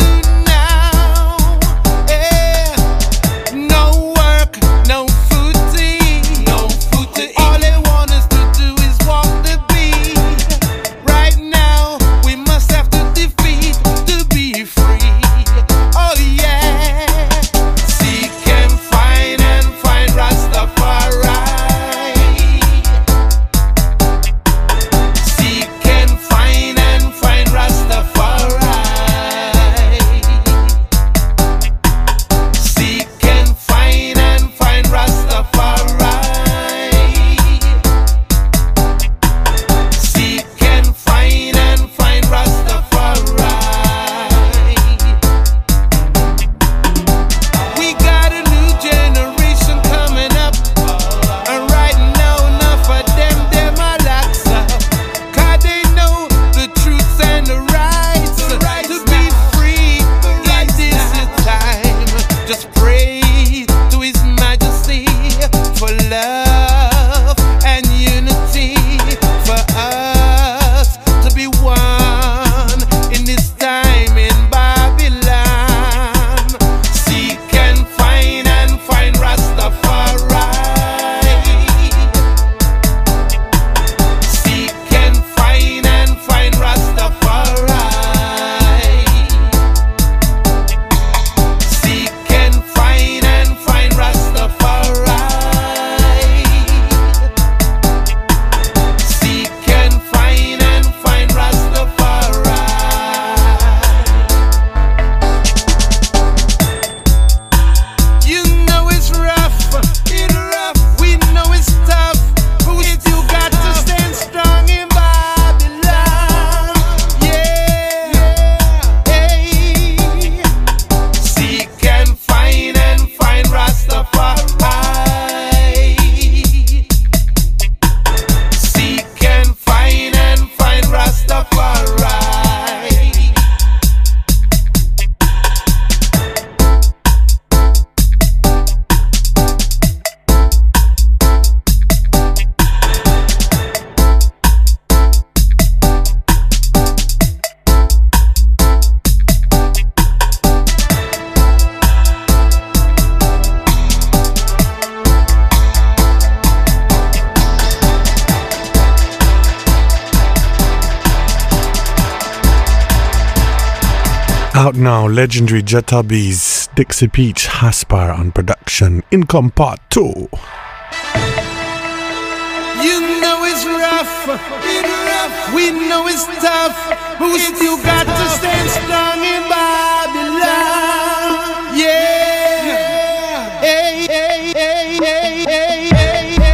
Out now, legendary Jatubbies, Dixie Peach Haspar on production, Income Part two. You know it's rough, we know it's tough, but we still got to stand strong in Babylon. Yeah, hey, hey, hey, hey, hey, hey.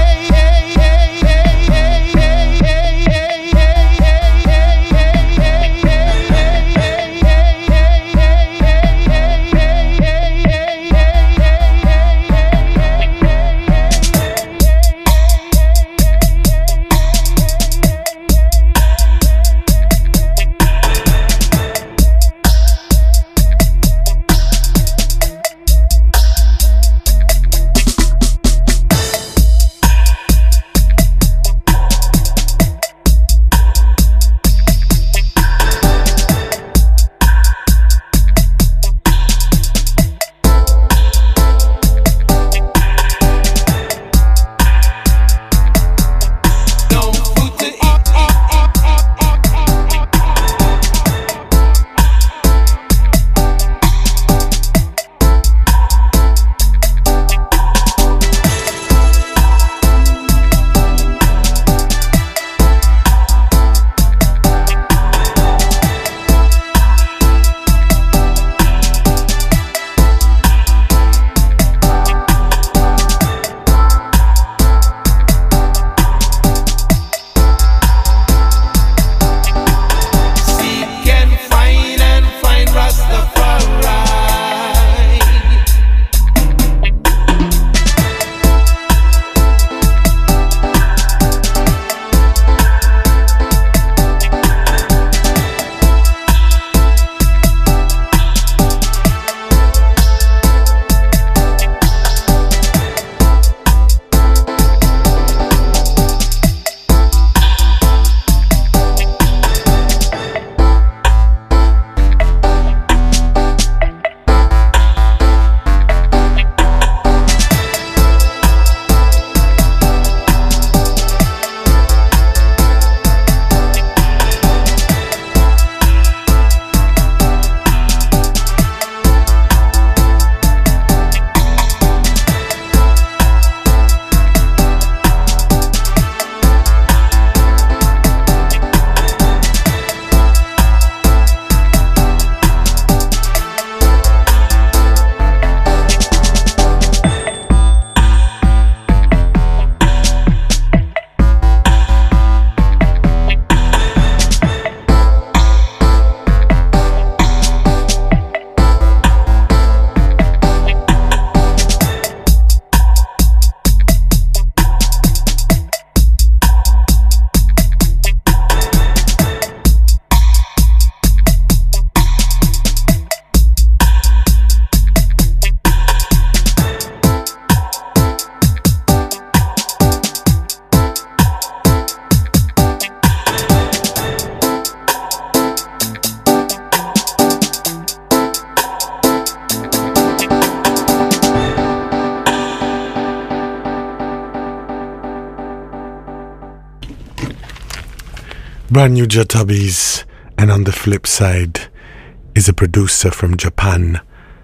Brand new Jatubbies, and on the flip side is a producer from Japan.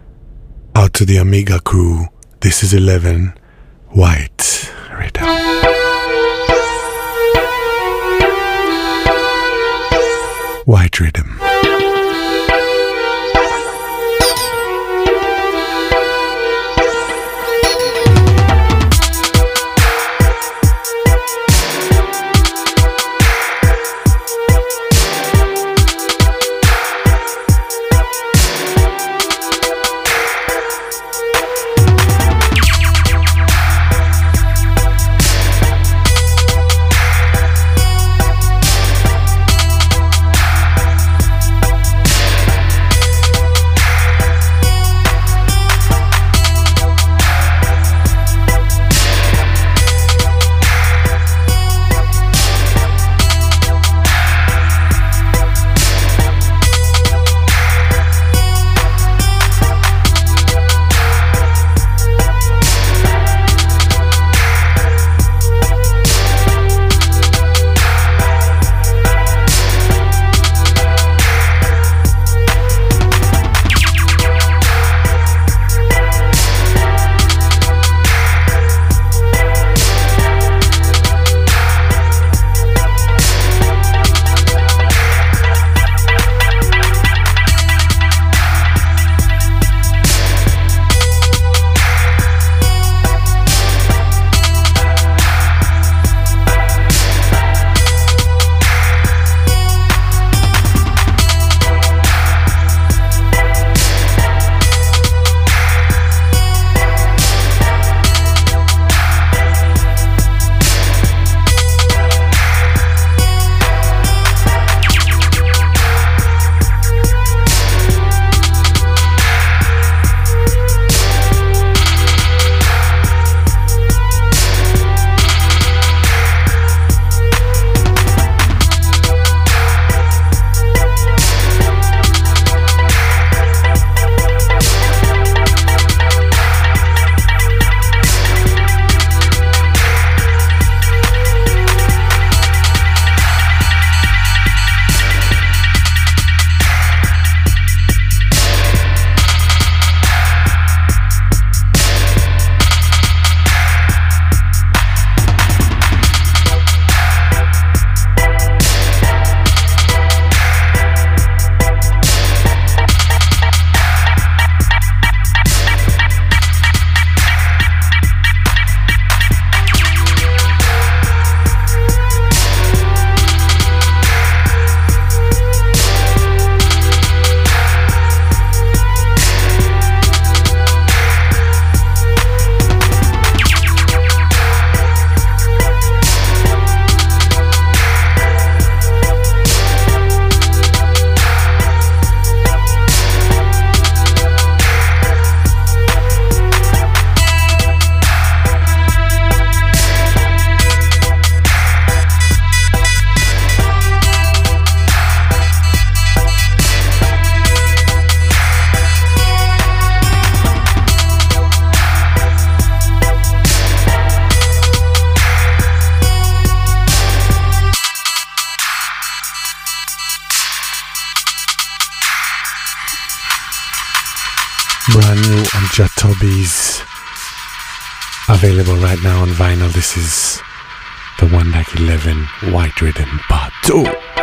Out to the Amiga crew, this is eleven White Rhythm. White Rhythm. Brand new on Jatobies. Available right now on vinyl. This is the one like eleven White Rhythm Part two.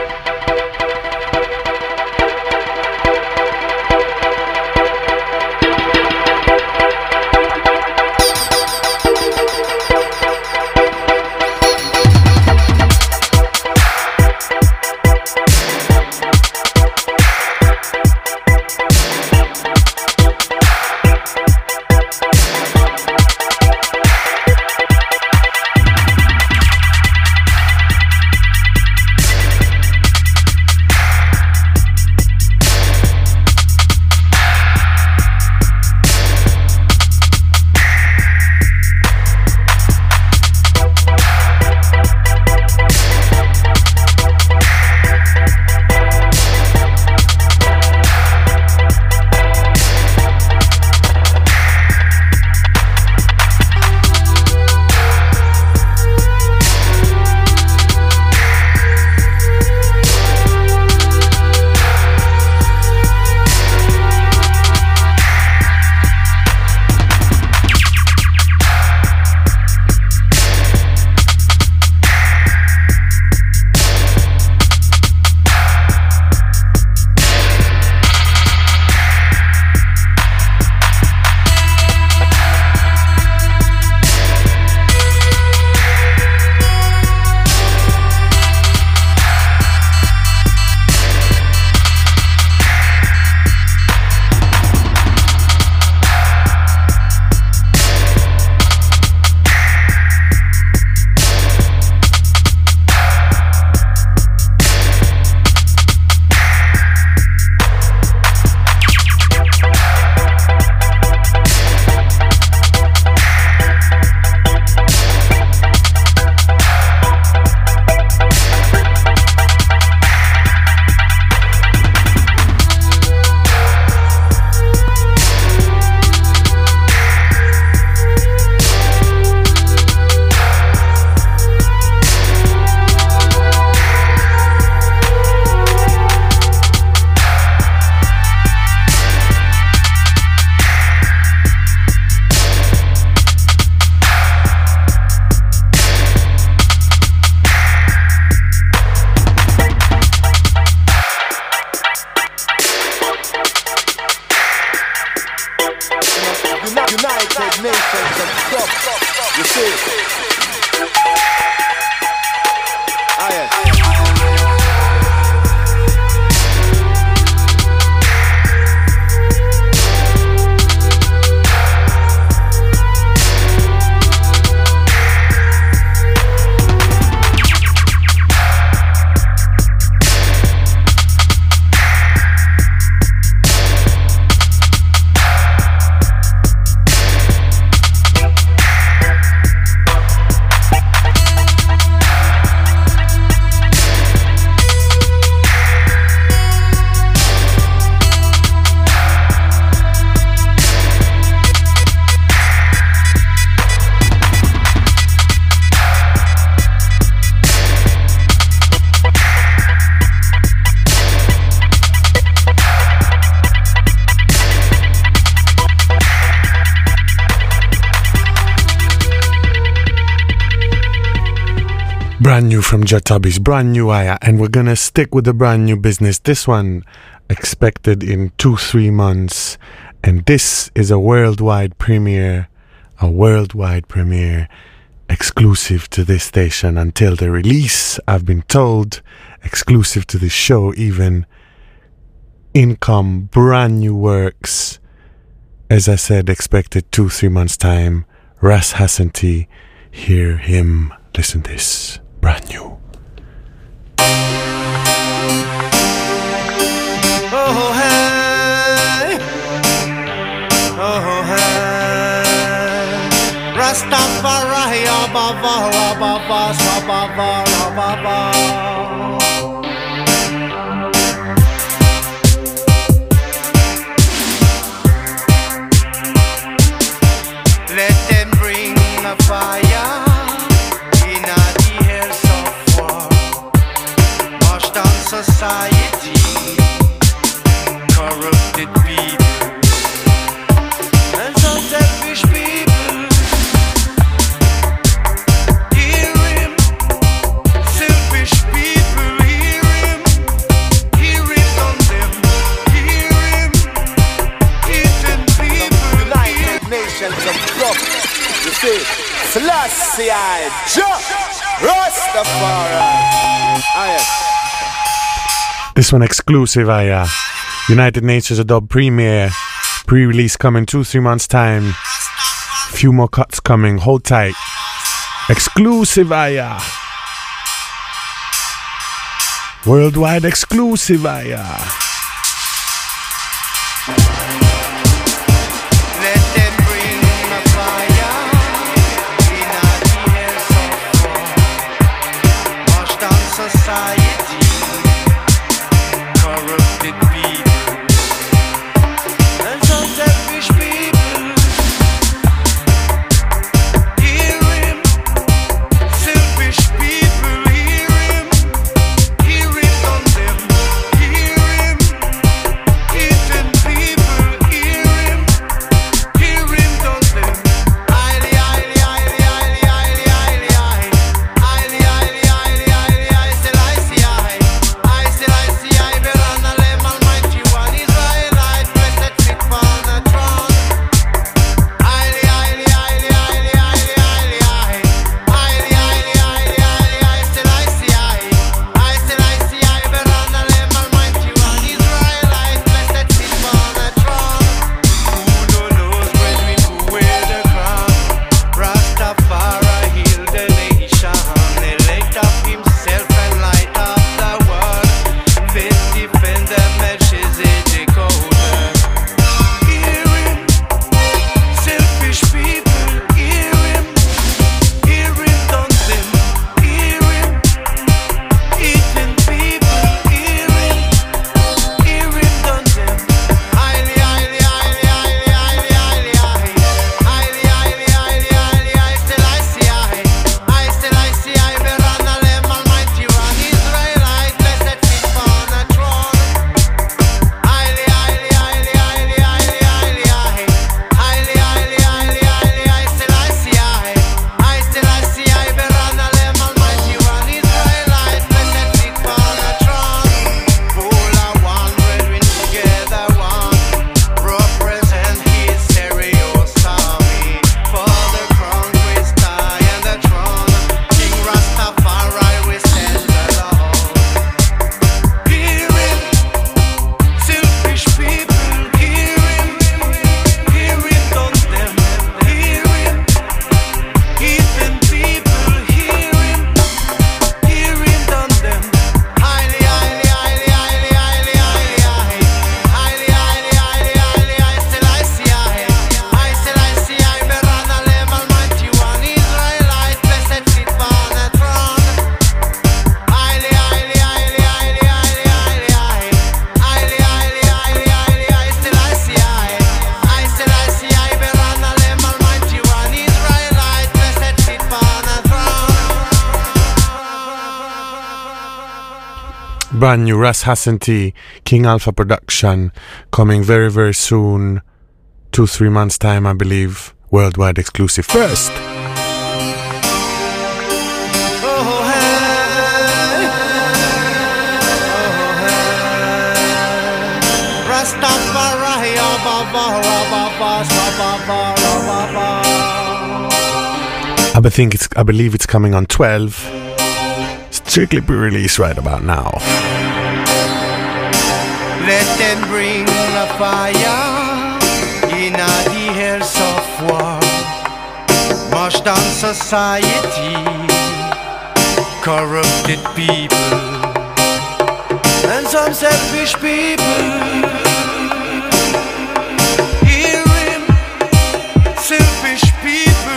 Brand new from Jatobies, brand new Aya, and we're gonna stick with the brand new business. This one expected in two, three months, and this is a worldwide premiere, a worldwide premiere exclusive to this station until the release, I've been told, exclusive to the show even. Income, brand new works, as I said, expected two, three months time. Ras Hassanti, hear him, listen this. Brand new. Oh, hey. Oh, hey. Rastafari, Ababa, Ababa, Ababa, Ababa. Let them bring a fire. Society, corrupted people, Selassie, Jah, Rastafari. Ah, yes. This one exclusive, I uh, United Nations of Dub premiere, pre-release coming two, three months time. Few more cuts coming, hold tight. Exclusive, I uh, worldwide exclusive, I uh. Brand new Ras Hassanti, King Alpha production, coming very very soon, two three months time I believe, worldwide exclusive. First, I think it's I believe it's coming on twelve. Strictly pre-release right about now. Let them bring a fire in the hills of war. Mash down society, corrupted people, and some selfish people. Hear him, selfish people.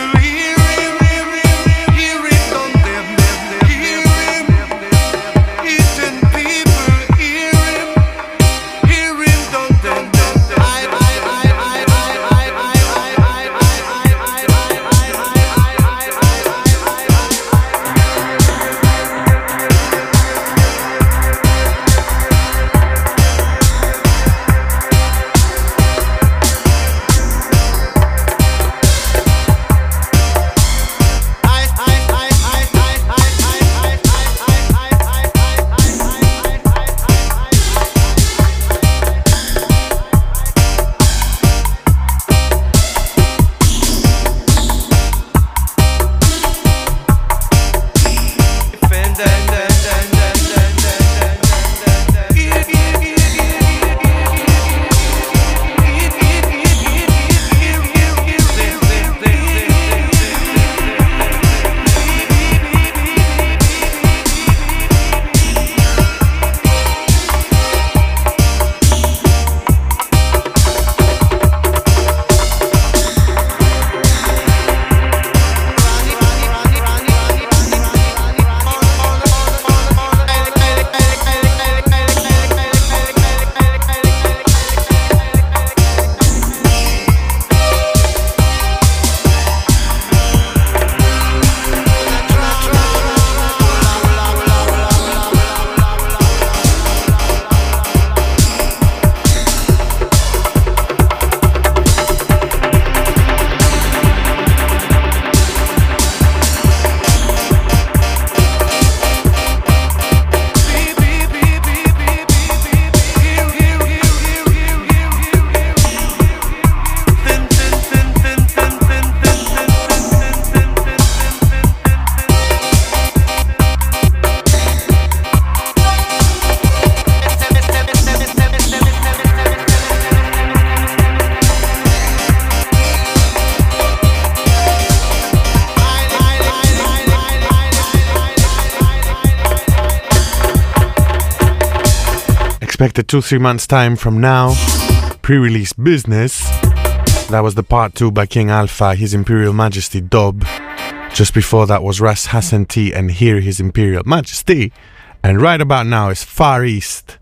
Expected two, three months time from now. Pre-release business. That was the part two by King Alpha, His Imperial Majesty dub. Just before that was Ras Hassan T and Hear His Imperial Majesty. And right about now is Far East.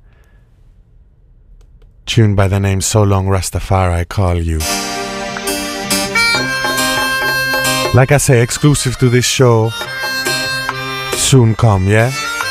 Tuned by the name So Long Rastafari I Call You. Like I say, exclusive to this show. Soon come, yeah?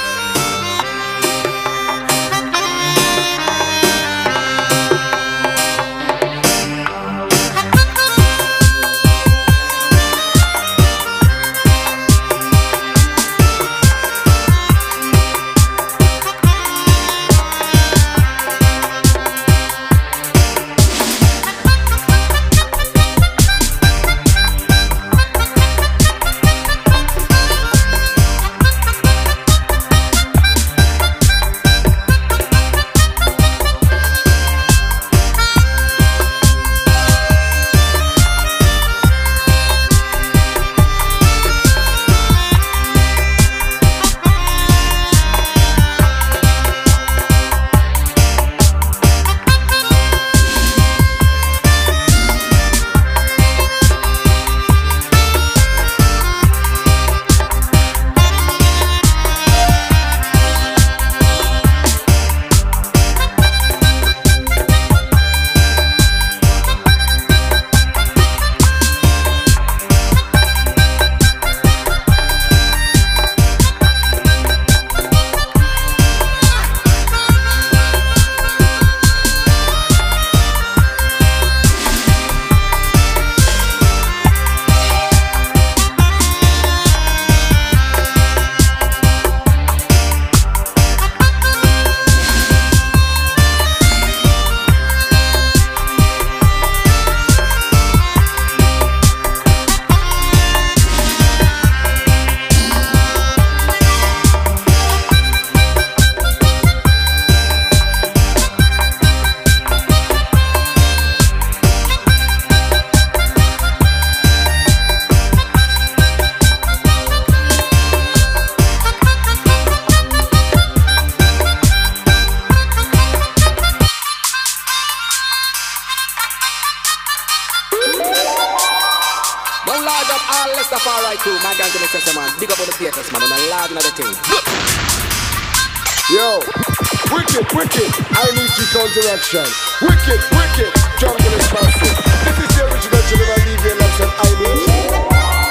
Yo, wicked, wicked, I need you counteraction. Wicked, wicked, jungle is massive. This is the original General Levy and Lance and I need you.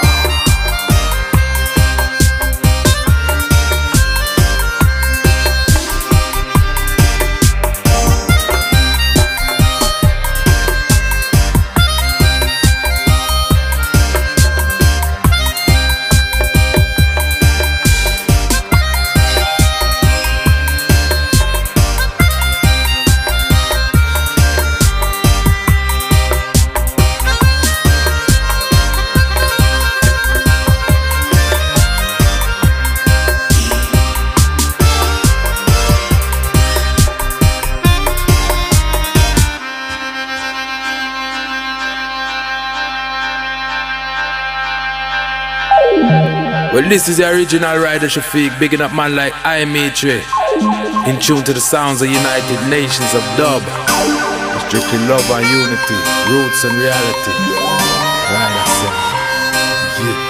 Well, this is the original Rider Shafiq, bigging up man like I Mitri, in tune to the sounds of United Nations of Dub. Strictly love and unity, roots and reality. Rider sound. Yeah.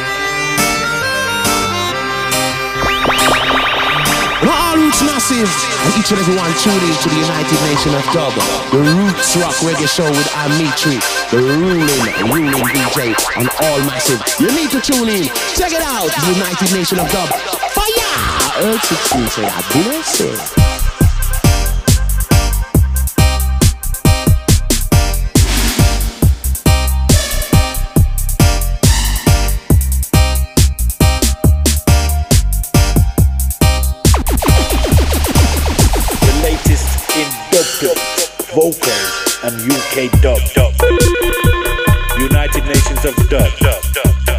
All roots massive, and each and every one tuned in to the United Nations of Dub, the Roots Rock Reggae Show with Amitri, the ruling, ruling D J, and all massive. You need to tune in. Check it out, the United Nations of Dub. Fire! Earth sixteen say I bless it. Vocals and U K dub, dub. United Nations of Dub, dub, dub, dub.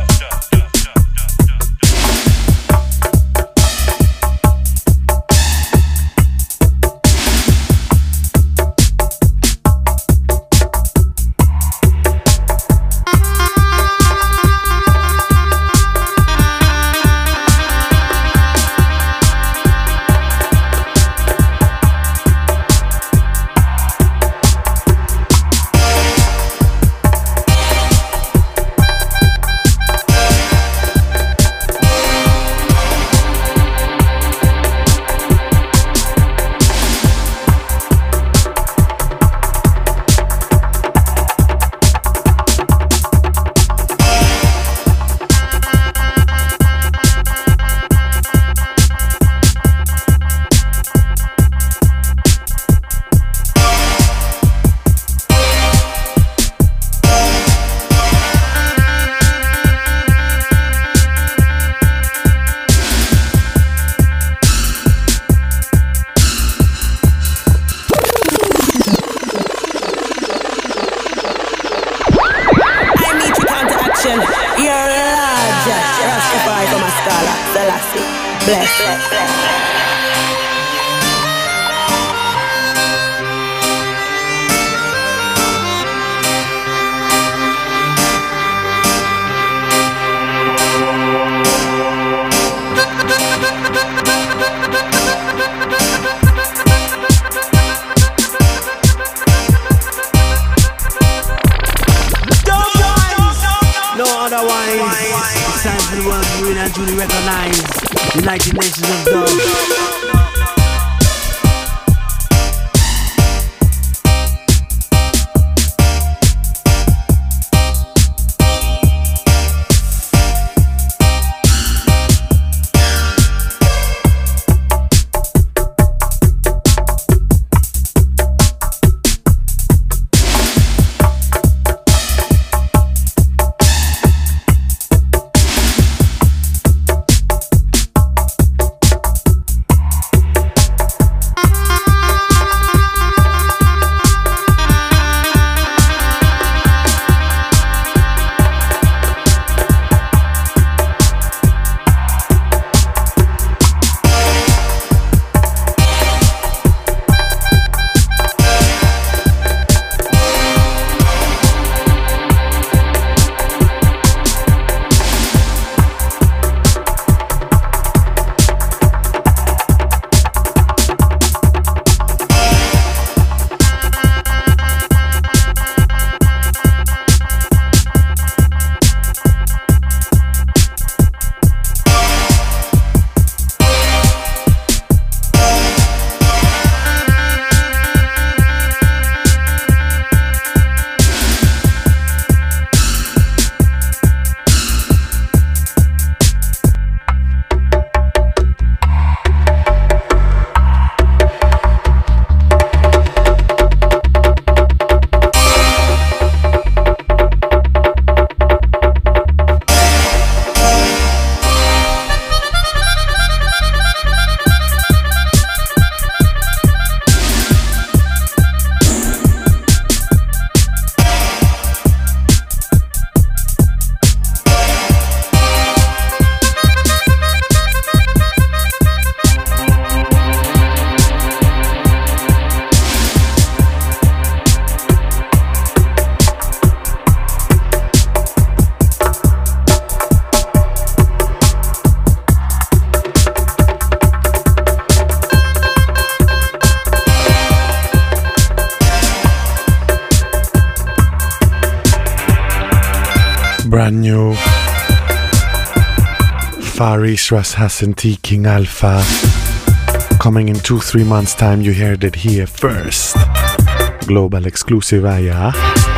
for the ones who and truly recognize United Nations of Dub. Brand new Far East Russ Hassan T King Alpha coming in two three months time. You heard it here first. Global exclusive, yeah.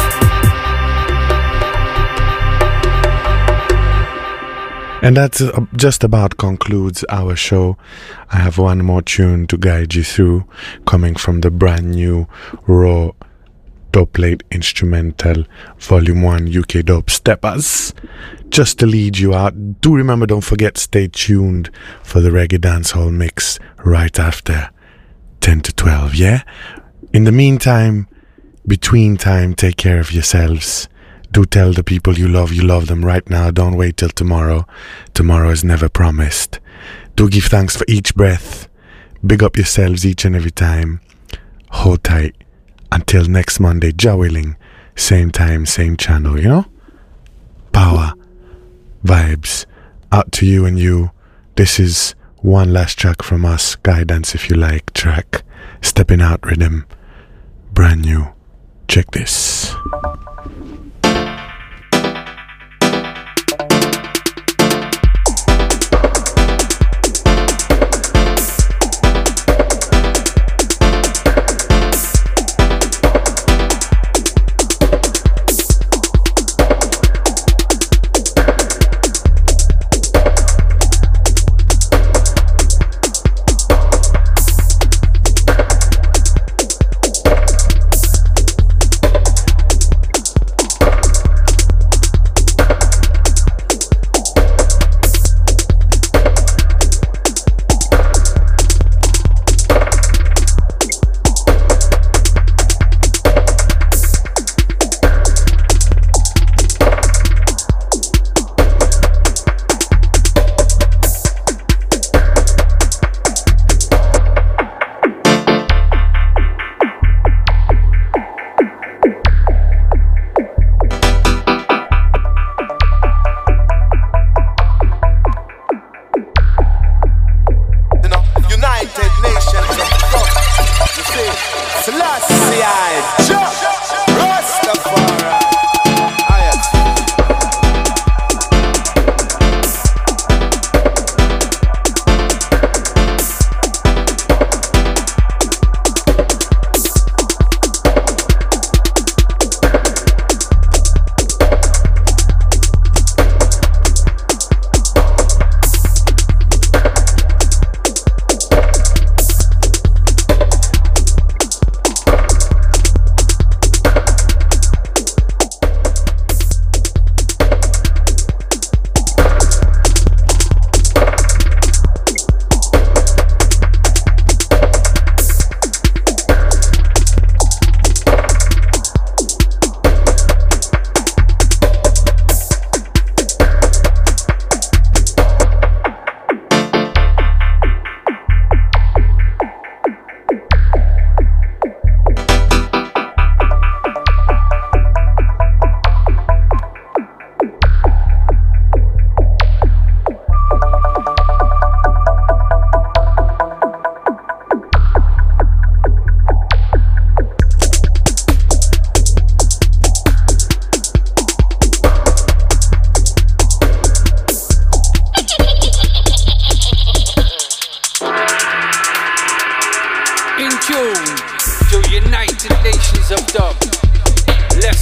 And that uh, just about concludes our show. I have one more tune to guide you through, coming from the brand new raw dubplate instrumental volume one U K Dub Steppers, just to lead you out. Do remember, don't forget, stay tuned for the reggae dancehall mix right after ten to twelve, yeah? In the meantime, between time, take care of yourselves. Do tell the people you love you love them right now. Don't wait till tomorrow. Tomorrow is never promised. Do give thanks for each breath. Big up yourselves each and every time. Hold tight. Until next Monday, Jah willing, same time, same channel, you know? Power, vibes, out to you and you. This is one last track from us, Guidance If You Like track, Stepping Out Rhythm, brand new. Check this.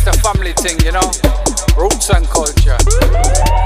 the family thing, you know. Roots and culture.